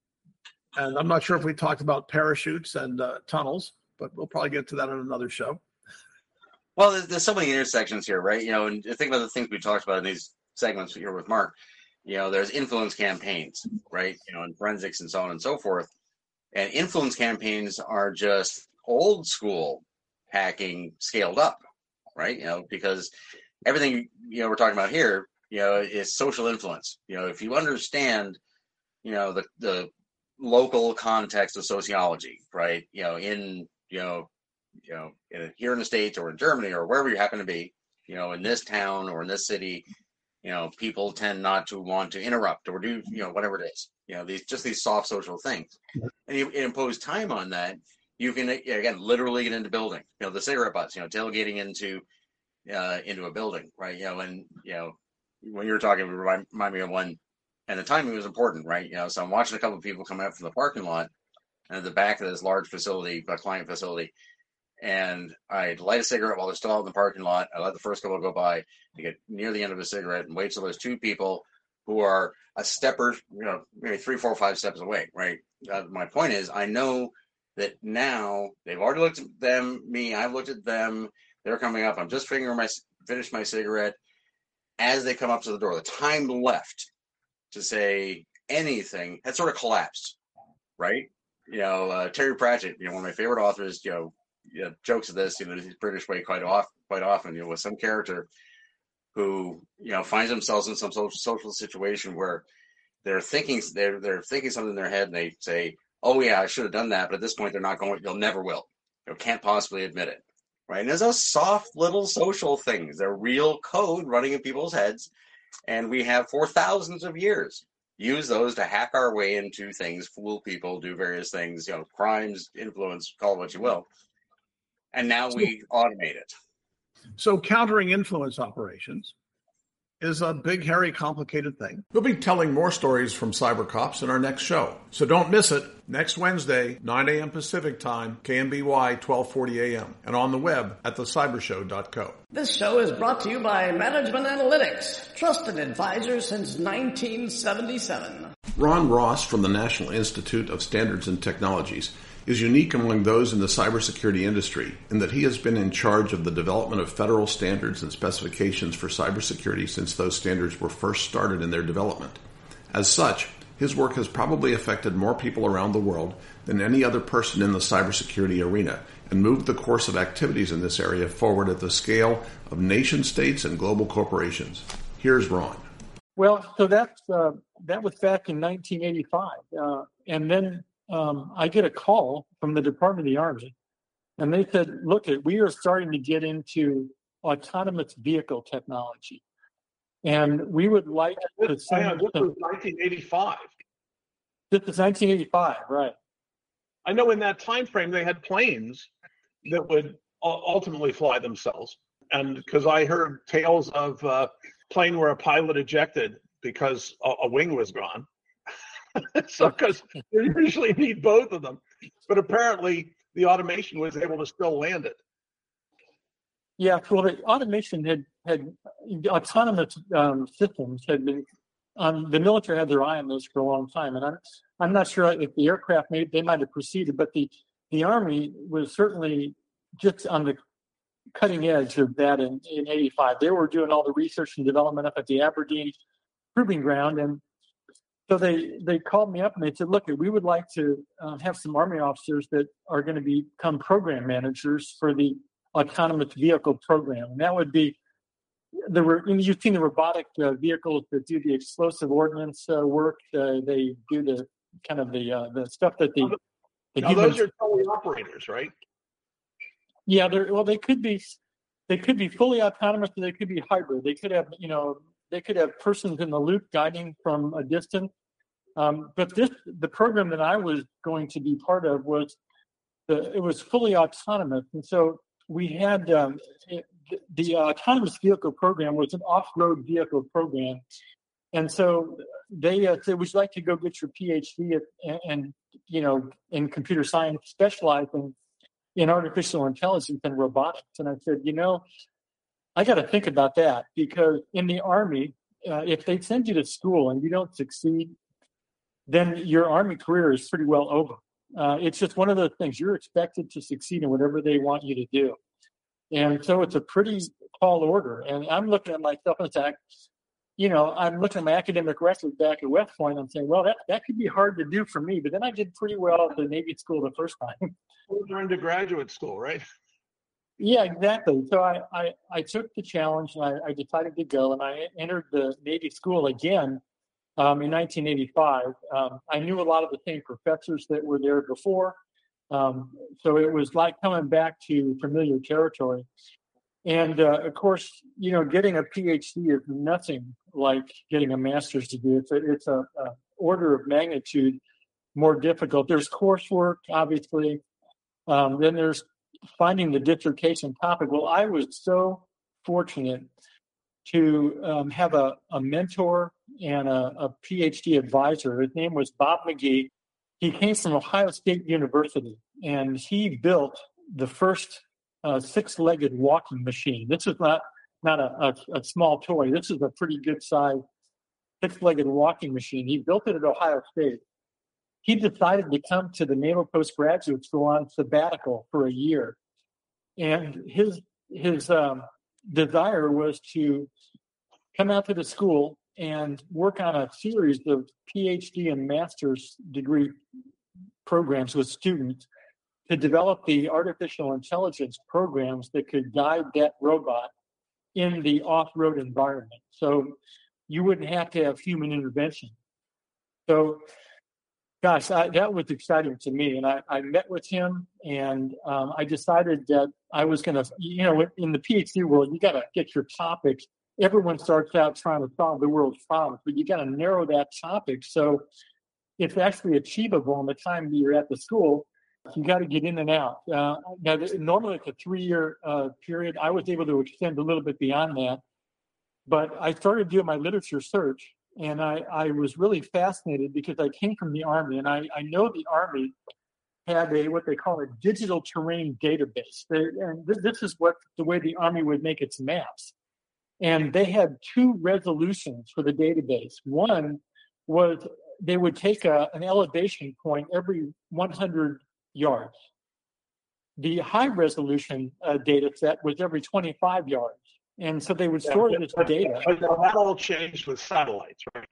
And I'm not sure if we talked about parachutes and uh, tunnels, but we'll probably get to that on another show. Well, there's, there's so many intersections here, right? You know, and think about the things we talked about in these segments here with Mark. You know, there's influence campaigns, right? You know, and forensics and so on and so forth. And influence campaigns are just old school hacking scaled up, right? You know, because everything, you know, we're talking about here, you know, is social influence. You know, if you understand, you know, the, the local context of sociology, right? You know, in, you know, you know, in, here in the States or in Germany or wherever you happen to be, you know, in this town or in this city, you know, people tend not to want to interrupt or do, you know, whatever it is, you know, these, just these soft social things. And you impose time on that, you can, again, literally get into buildings, you know, the cigarette butts, you know, tailgating into, uh, into a building, right? You know, and, you know, when you were talking, it remind, remind me of one, and the timing was important, right? You know, so I'm watching a couple of people come out from the parking lot and at the back of this large facility, a client facility, and I light a cigarette while they're still out in the parking lot. I let the first couple go by to get near the end of a cigarette and wait till there's two people who are a stepper, you know, maybe three, four, five steps away, right? Uh, my point is, I know that now they've already looked at them, me, I've looked at them, they're coming up. I'm just fingering my, finish my cigarette. As they come up to the door, the time left to say anything had sort of collapsed, right? You know, uh, Terry Pratchett, you know, one of my favorite authors, you know, you know, jokes of this, you know, his British way quite off, quite often, you know, with some character who, you know, finds themselves in some social, social situation where they're thinking, they're, they're thinking something in their head and they say, oh yeah, I should have done that. But at this point, they're not going, they'll never will. You know, can't possibly admit it. Right. And there's those soft little social things. They're real code running in people's heads. And we have for thousands of years use those to hack our way into things, fool people, do various things, you know, crimes, influence, call it what you will. And now we automate it. So countering influence operations is a big, hairy, complicated thing. We'll be telling more stories from cyber cops in our next show. So don't miss it. Next Wednesday, nine a.m. Pacific time, K M B Y, twelve forty a.m. And on the web at the cyber show dot co. This show is brought to you by Management Analytics, trusted advisor since nineteen seventy-seven. Ron Ross from the National Institute of Standards and Technologies is unique among those in the cybersecurity industry in that he has been in charge of the development of federal standards and specifications for cybersecurity since those standards were first started in their development. As such, his work has probably affected more people around the world than any other person in the cybersecurity arena and moved the course of activities in this area forward at the scale of nation states and global corporations. Here's Ron. Well, so that's, uh, that was back in nineteen eighty-five. Uh, and then Um, I get a call from the Department of the Army, and they said, look, we are starting to get into autonomous vehicle technology, and we would like to send... This was nineteen eighty-five. This is nineteen eighty-five, right. I know in that time frame they had planes that would ultimately fly themselves, and because I heard tales of a plane where a pilot ejected because a, a wing was gone. So, because you usually need both of them, but apparently the automation was able to still land it. Yeah, well, the automation had had autonomous um, systems had been. Um, the military had their eye on those for a long time, and I'm I'm not sure if the aircraft may they might have proceeded, but the the Army was certainly just on the cutting edge of that in in eighty-five. They were doing all the research and development up at the Aberdeen Proving Ground, and so they, they called me up and they said, look, we would like to uh, have some Army officers that are going to become program managers for the autonomous vehicle program. And that would be, the you've seen the robotic uh, vehicles that do the explosive ordnance uh, work. Uh, they do the kind of the uh, the stuff that the, the now humans, those are teleoperators, right? Yeah, they're, well, they could be, they could be fully autonomous or they could be hybrid. They could have, you know, They could have persons in the loop guiding from a distance. Um, but this, the program that I was going to be part of was, the, it was fully autonomous. And so we had um, it, the uh, autonomous vehicle program was an off-road vehicle program. And so they uh, said, would you like to go get your PhD at, and, and, you know, in computer science, specializing in artificial intelligence and robotics? And I said, you know, I got to think about that, because in the Army, uh, if they send you to school and you don't succeed, then your Army career is pretty well over. Uh, it's just one of those things. You're expected to succeed in whatever they want you to do. And so it's a pretty tall order. And I'm looking at myself and saying, you know, I'm looking at my academic record back at West Point. I'm saying, well, that, that could be hard to do for me. But then I did pretty well at the Navy school the first time. You're into graduate school, right? Yeah, exactly. So I, I, I took the challenge and I, I decided to go, and I entered the Navy school again um, in nineteen eighty-five. Um, I knew a lot of the same professors that were there before. Um, so it was like coming back to familiar territory. And uh, of course, you know, getting a PhD is nothing like getting a master's degree. It's a, it's a, a order of magnitude more difficult. There's coursework, obviously. Um, then there's finding the dissertation topic. Well, I was so fortunate to um, have a, a mentor and a, a PhD advisor. His name was Bob McGee. He came from Ohio State University, and he built the first uh, six-legged walking machine. This is not, not a, a, a small toy. This is a pretty good-sized six-legged walking machine. He built it at Ohio State. He decided to come to the Naval Postgraduate School on sabbatical for a year. And his his um, desire was to come out to the school and work on a series of PhD and master's degree programs with students to develop the artificial intelligence programs that could guide that robot in the off-road environment. So you wouldn't have to have human intervention. So Gosh, I, that was exciting to me. And I, I met with him, and um, I decided that I was going to, you know, in the PhD world, you got to get your topics. Everyone starts out trying to solve the world's problems, but you got to narrow that topic so it's actually achievable in the time that you're at the school. You got to get in and out. Uh, now, normally it's a three-year uh, period. I was able to extend a little bit beyond that. But I started doing my literature search. And I, I was really fascinated because I came from the Army, and I, I know the Army had a what they call a digital terrain database. They, and th- this is what the way the Army would make its maps. And they had two resolutions for the database. One was they would take a, an elevation point every one hundred yards. The high resolution uh, data set was every twenty-five yards. And so they would store yeah, this data. But that all changed with satellites, right?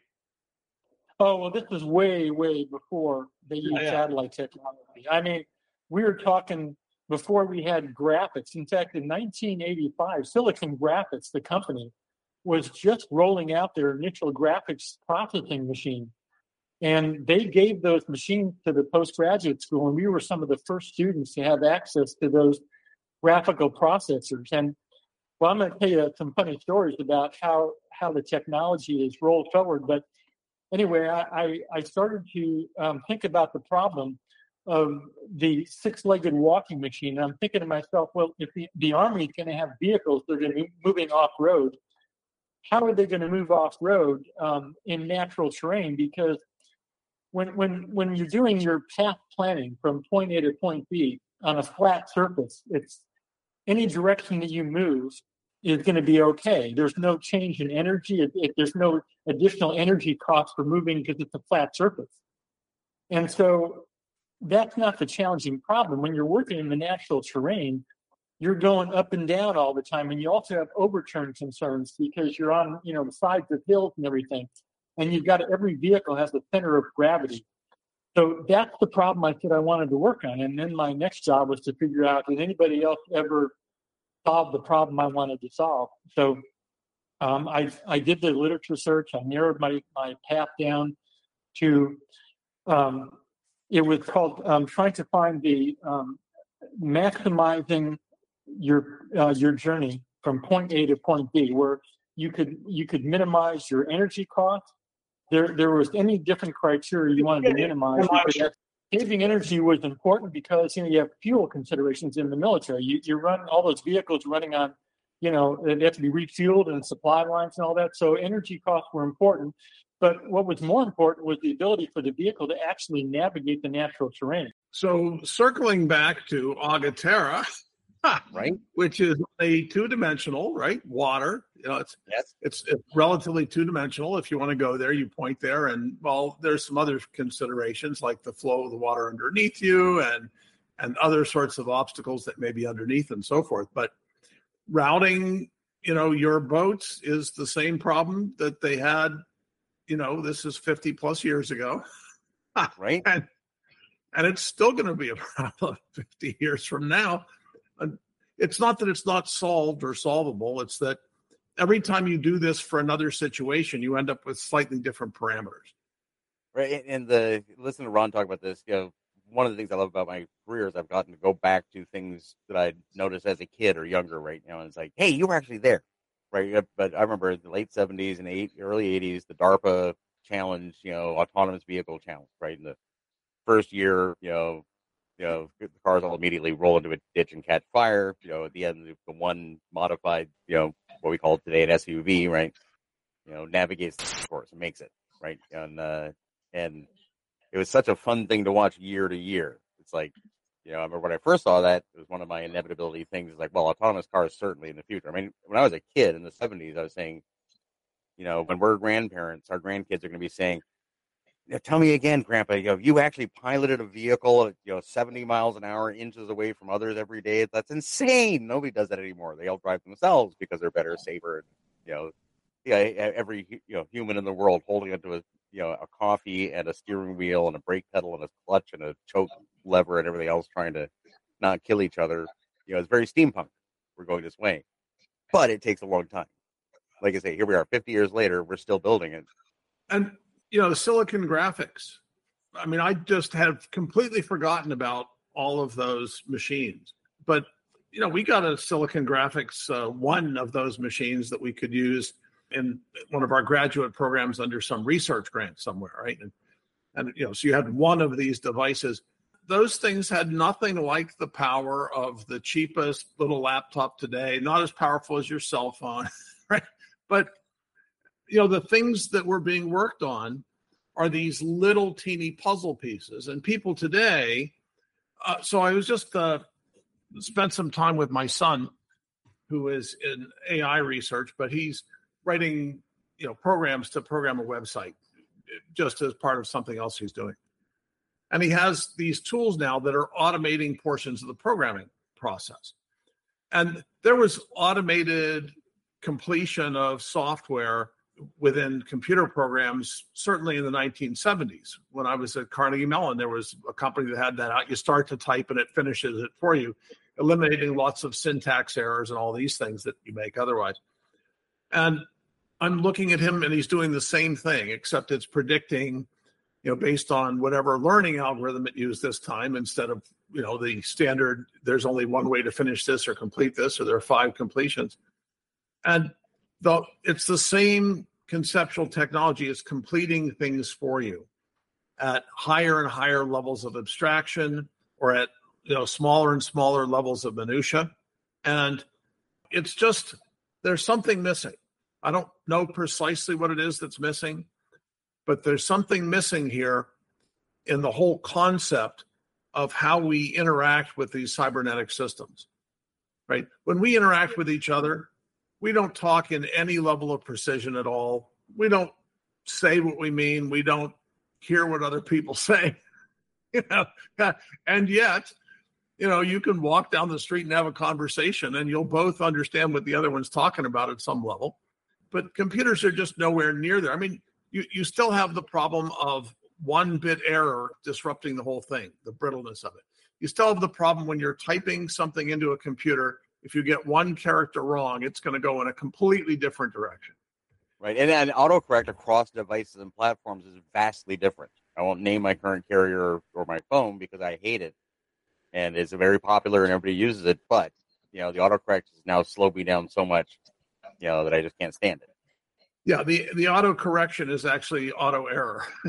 Oh, well, this was way, way before they used yeah, yeah. satellite technology. I mean, we were talking before we had graphics. In fact, in nineteen eighty-five, Silicon Graphics, the company, was just rolling out their initial graphics processing machine. And they gave those machines to the postgraduate school, and we were some of the first students to have access to those graphical processors. And well, I'm going to tell you some funny stories about how, how the technology is rolled forward. But anyway, I, I, I started to um, think about the problem of the six-legged walking machine. And I'm thinking to myself, well, if the, the Army is going to have vehicles that are going to be moving off-road, how are they going to move off-road um, in natural terrain? Because when, when, when you're doing your path planning from point A to point B on a flat surface, it's any direction that you move is going to be okay. There's no change in energy. It, it, there's no additional energy cost for moving because it's a flat surface. And so that's not the challenging problem. When you're working in the natural terrain, you're going up and down all the time. And you also have overturn concerns because you're on, you know, the sides of hills and everything. And you've got every vehicle has a center of gravity. So that's the problem I said I wanted to work on. And then my next job was to figure out, did anybody else ever solve the problem I wanted to solve? So um, I I did the literature search. I narrowed my, my path down to, um, it was called um, trying to find the um, maximizing your uh, your journey from point A to point B, where you could you could minimize your energy costs. There there was any different criteria you wanted to minimize. You could, saving energy was important because, you know, you have fuel considerations in the military. You, you run all those vehicles running on, you know, they have to be refueled and supply lines and all that. So energy costs were important. But what was more important was the ability for the vehicle to actually navigate the natural terrain. So circling back to Agaterra, right, which is a two-dimensional, right, water. You know, it's, yes. it's it's relatively two-dimensional. If you want to go there, you point there, and well, there's some other considerations like the flow of the water underneath you, and and other sorts of obstacles that may be underneath, and so forth. But routing, you know, your boats is the same problem that they had. You know, this is fifty plus years ago, right? And and it's still going to be a problem fifty years from now. And it's not that it's not solved or solvable. It's that every time you do this for another situation, you end up with slightly different parameters. Right. And the listen to Ron talk about this. You know, one of the things I love about my career is I've gotten to go back to things that I noticed as a kid or younger. Right now, and it's like, hey, you were actually there. Right, but I remember the late seventies and eight, early eighties, the DARPA challenge, you know, autonomous vehicle challenge. Right, in the first year, you know, you know, the cars all immediately roll into a ditch and catch fire. You know, at the end, the one modified, you know, what we call today an S U V, right? You know, navigates the course and makes it right, and uh, and it was such a fun thing to watch year to year. It's like, you know, I remember when I first saw that, it was one of my inevitability things. Is like, well, autonomous cars certainly in the future. I mean, when I was a kid in the seventies, I was saying, you know, when we're grandparents, our grandkids are going to be saying, tell me again, Grandpa, you know, you actually piloted a vehicle at, you know, seventy miles an hour, inches away from others every day. That's insane. Nobody does that anymore. They all drive themselves because they're better, safer. You know, yeah, every, you know, human in the world holding onto a, you know, a coffee and a steering wheel and a brake pedal and a clutch and a choke lever and everything else, trying to not kill each other. You know, it's very steampunk. We're going this way, but it takes a long time. Like I say, here we are fifty years later, we're still building it. And, you know, Silicon Graphics, I mean, I just have completely forgotten about all of those machines. But, you know, we got a Silicon Graphics, uh, one of those machines that we could use in one of our graduate programs under some research grant somewhere, right? And, and you know, so you had one of these devices. Those things had nothing like the power of the cheapest little laptop today, not as powerful as your cell phone, right? But, you know, the things that were being worked on are these little teeny puzzle pieces. And people today, uh, so I was just uh, spent some time with my son, who is in A I research, but he's writing, you know, programs to program a website just as part of something else he's doing. And he has these tools now that are automating portions of the programming process. And there was automated completion of software within computer programs, certainly in the nineteen seventies. When I was at Carnegie Mellon, there was a company that had that out. You start to type and it finishes it for you, eliminating lots of syntax errors and all these things that you make otherwise. And I'm looking at him and he's doing the same thing, except it's predicting, you know, based on whatever learning algorithm it used this time, instead of, you know, the standard, there's only one way to finish this or complete this, or there are five completions. And the, it's the same conceptual technology. It's completing things for you at higher and higher levels of abstraction, or at, you know, smaller and smaller levels of minutia. And it's just, there's something missing. I don't know precisely what it is that's missing, but there's something missing here in the whole concept of how we interact with these cybernetic systems, right? When we interact with each other, we don't talk in any level of precision at all. We don't say what we mean. We don't hear what other people say, you know, and yet, you know, you can walk down the street and have a conversation and you'll both understand what the other one's talking about at some level. But computers are just nowhere near there. I mean, you, you still have the problem of one bit error disrupting the whole thing, the brittleness of it. You still have the problem when you're typing something into a computer. If you get one character wrong, it's going to go in a completely different direction. Right. And, and autocorrect across devices and platforms is vastly different. I won't name my current carrier or my phone because I hate it. And it's very popular and everybody uses it. But, you know, the autocorrect has now slowed me down so much, you know, that I just can't stand it. Yeah, the, the auto correction is actually auto error. It's,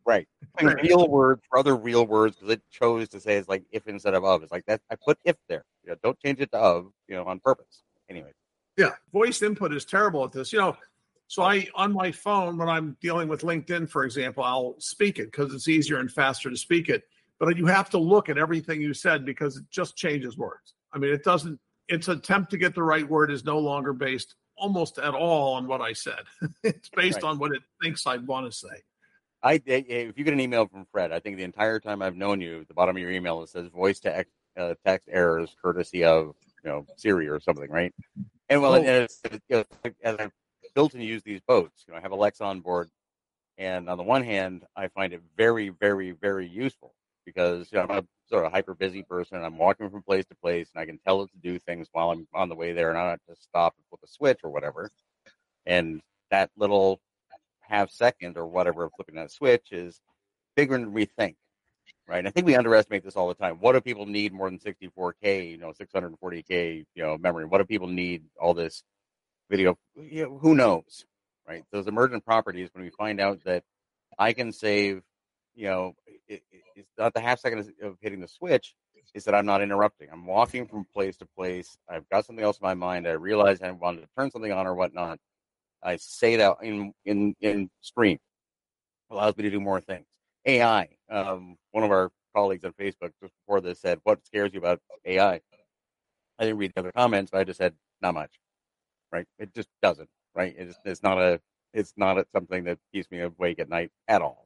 Right. Like real words for other real words because it chose to say it's like if instead of of. It's like that. I put if there. You know, don't change it to of. You know, on purpose. Anyway. Yeah, voice input is terrible at this. You know, so I on my phone when I'm dealing with LinkedIn, for example, I'll speak it because it's easier and faster to speak it. But you have to look at everything you said because it just changes words. I mean, it doesn't. Its attempt to get the right word is no longer based almost at all on what I said. It's based Right. on what it thinks I want to say. I if you get an email from Fred, I think the entire time I've known you, at the bottom of your email it says voice to ex, uh, text errors courtesy of you know Siri or something, right? And well, Oh. and it's, you know, as I've built and used these boats, you know, I have Alexa on board, and on the one hand, I find it very, very, very useful because you know, I'm a sort of hyper busy person. I'm walking from place to place, and I can tell it to do things while I'm on the way there, and I don't have to stop and flip a switch or whatever. And that little half second or whatever of flipping that switch is bigger than we think, right? And I think we underestimate this all the time. What do people need more than sixty-four K, you know, six hundred forty K, you know, memory? What do people need all this video? You know, who knows, right? Those emergent properties, when we find out that I can save, you know, it, it, it's not the half second of hitting the switch, is that I'm not interrupting. I'm walking from place to place. I've got something else in my mind. I realize I wanted to turn something on or whatnot. I say that in, in, in stream. Allows me to do more things. A I. Um, one of our colleagues on Facebook just before this said, what scares you about A I? I didn't read the other comments, but I just said, not much. Right? It just doesn't. Right? It's, it's not a it's not a, something that keeps me awake at night at all.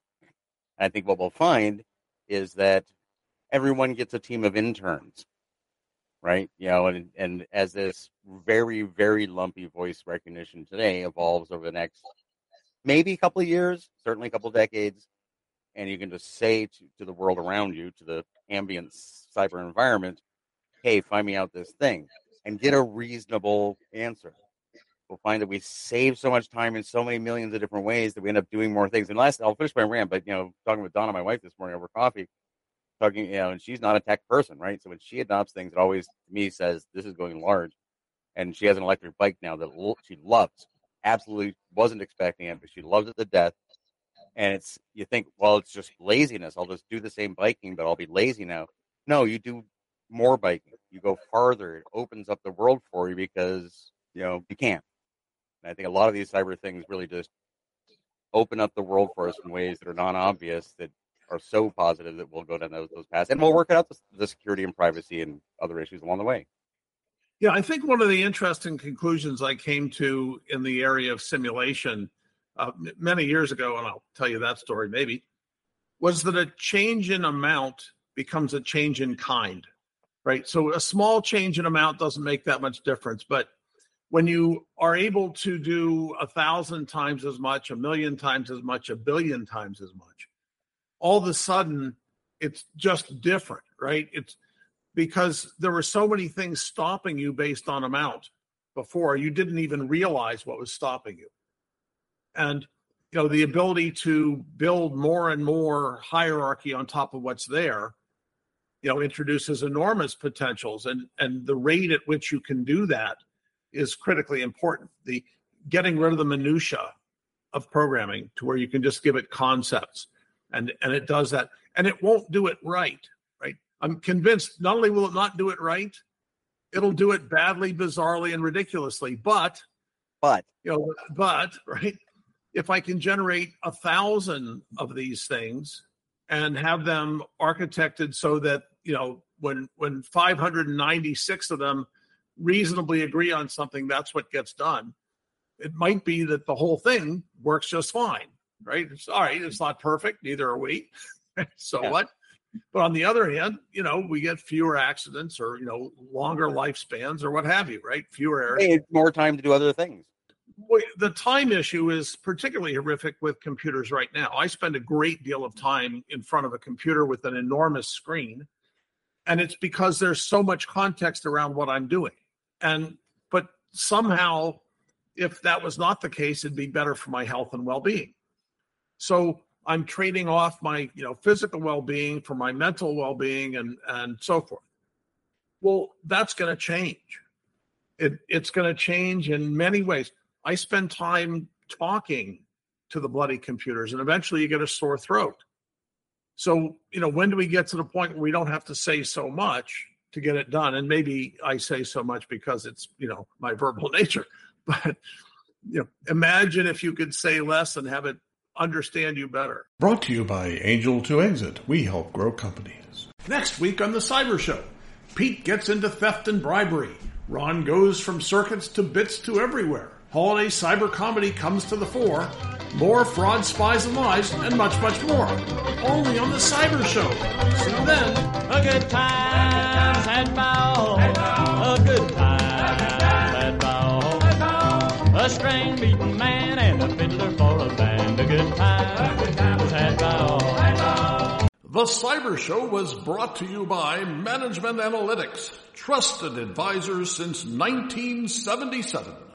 I think what we'll find is that everyone gets a team of interns. Right, you know, and and as this very very lumpy voice recognition today evolves over the next maybe a couple of years, certainly a couple of decades, and you can just say to, to the world around you, to the ambient cyber environment, "Hey, find me out this thing," and get a reasonable answer. We'll find that we save so much time in so many millions of different ways that we end up doing more things. And last, I'll finish my rant, but you know, talking with Donna, my wife, this morning over coffee. Talking, you know, and she's not a tech person, right? So when she adopts things, it always to me says this is going large. And she has an electric bike now that lo- she loves. Absolutely wasn't expecting it, but she loves it to death. And it's you think, well, it's just laziness. I'll just do the same biking, but I'll be lazy now. No, you do more biking. You go farther. It opens up the world for you because you know you can. And I think a lot of these cyber things really just open up the world for us in ways that are non-obvious that are so positive that we'll go down those, those paths and we'll work out the, the security and privacy and other issues along the way. Yeah, I think one of the interesting conclusions I came to in the area of simulation uh, many years ago, and I'll tell you that story maybe, was that a change in amount becomes a change in kind, right? So a small change in amount doesn't make that much difference, but when you are able to do a thousand times as much, a million times as much, a billion times as much, all of a sudden it's just different, right? It's because there were so many things stopping you based on amount before you didn't even realize what was stopping you. And, you know, the ability to build more and more hierarchy on top of what's there, you know, introduces enormous potentials. And, and the rate at which you can do that is critically important. The getting rid of the minutia of programming to where you can just give it concepts. And, and it does that. And it won't do it right, right? I'm convinced not only will it not do it right, it'll do it badly, bizarrely, and ridiculously. But, but, you know, but, right, if I can generate a thousand of these things and have them architected so that, you know, when when five hundred ninety-six of them reasonably agree on something, that's what gets done. It might be that the whole thing works just fine, right? It's all right. It's not perfect. Neither are we. So yeah. What? But on the other hand, you know, we get fewer accidents or, you know, longer lifespans or what have you, right? Fewer errors. Hey, more time to do other things. The time issue is particularly horrific with computers right now. I spend a great deal of time in front of a computer with an enormous screen, and it's because there's so much context around what I'm doing. And but somehow, if that was not the case, it'd be better for my health and well-being. So I'm trading off my, you know, physical well-being for my mental well-being and, and so forth. Well, that's going to change. It, it's going to change in many ways. I spend time talking to the bloody computers, and eventually you get a sore throat. So, you know, when do we get to the point where we don't have to say so much to get it done? And maybe I say so much because it's, you know, my verbal nature. But, you know, imagine if you could say less and have it understand you better. Brought to you by Angel to Exit. We help grow companies. Next week on the Cyber Show, Pete gets into theft and bribery. Ron goes from circuits to bits to everywhere. Holiday cyber comedy comes to the fore. More fraud, spies, and lies, and much, much more. Only on the Cyber Show. See you then. A good times had by all. A good times had by all. A string beating man and a fiddler for a band. A good times had by all. The Cyber Show was brought to you by Management Analytics, trusted advisors since nineteen seventy-seven.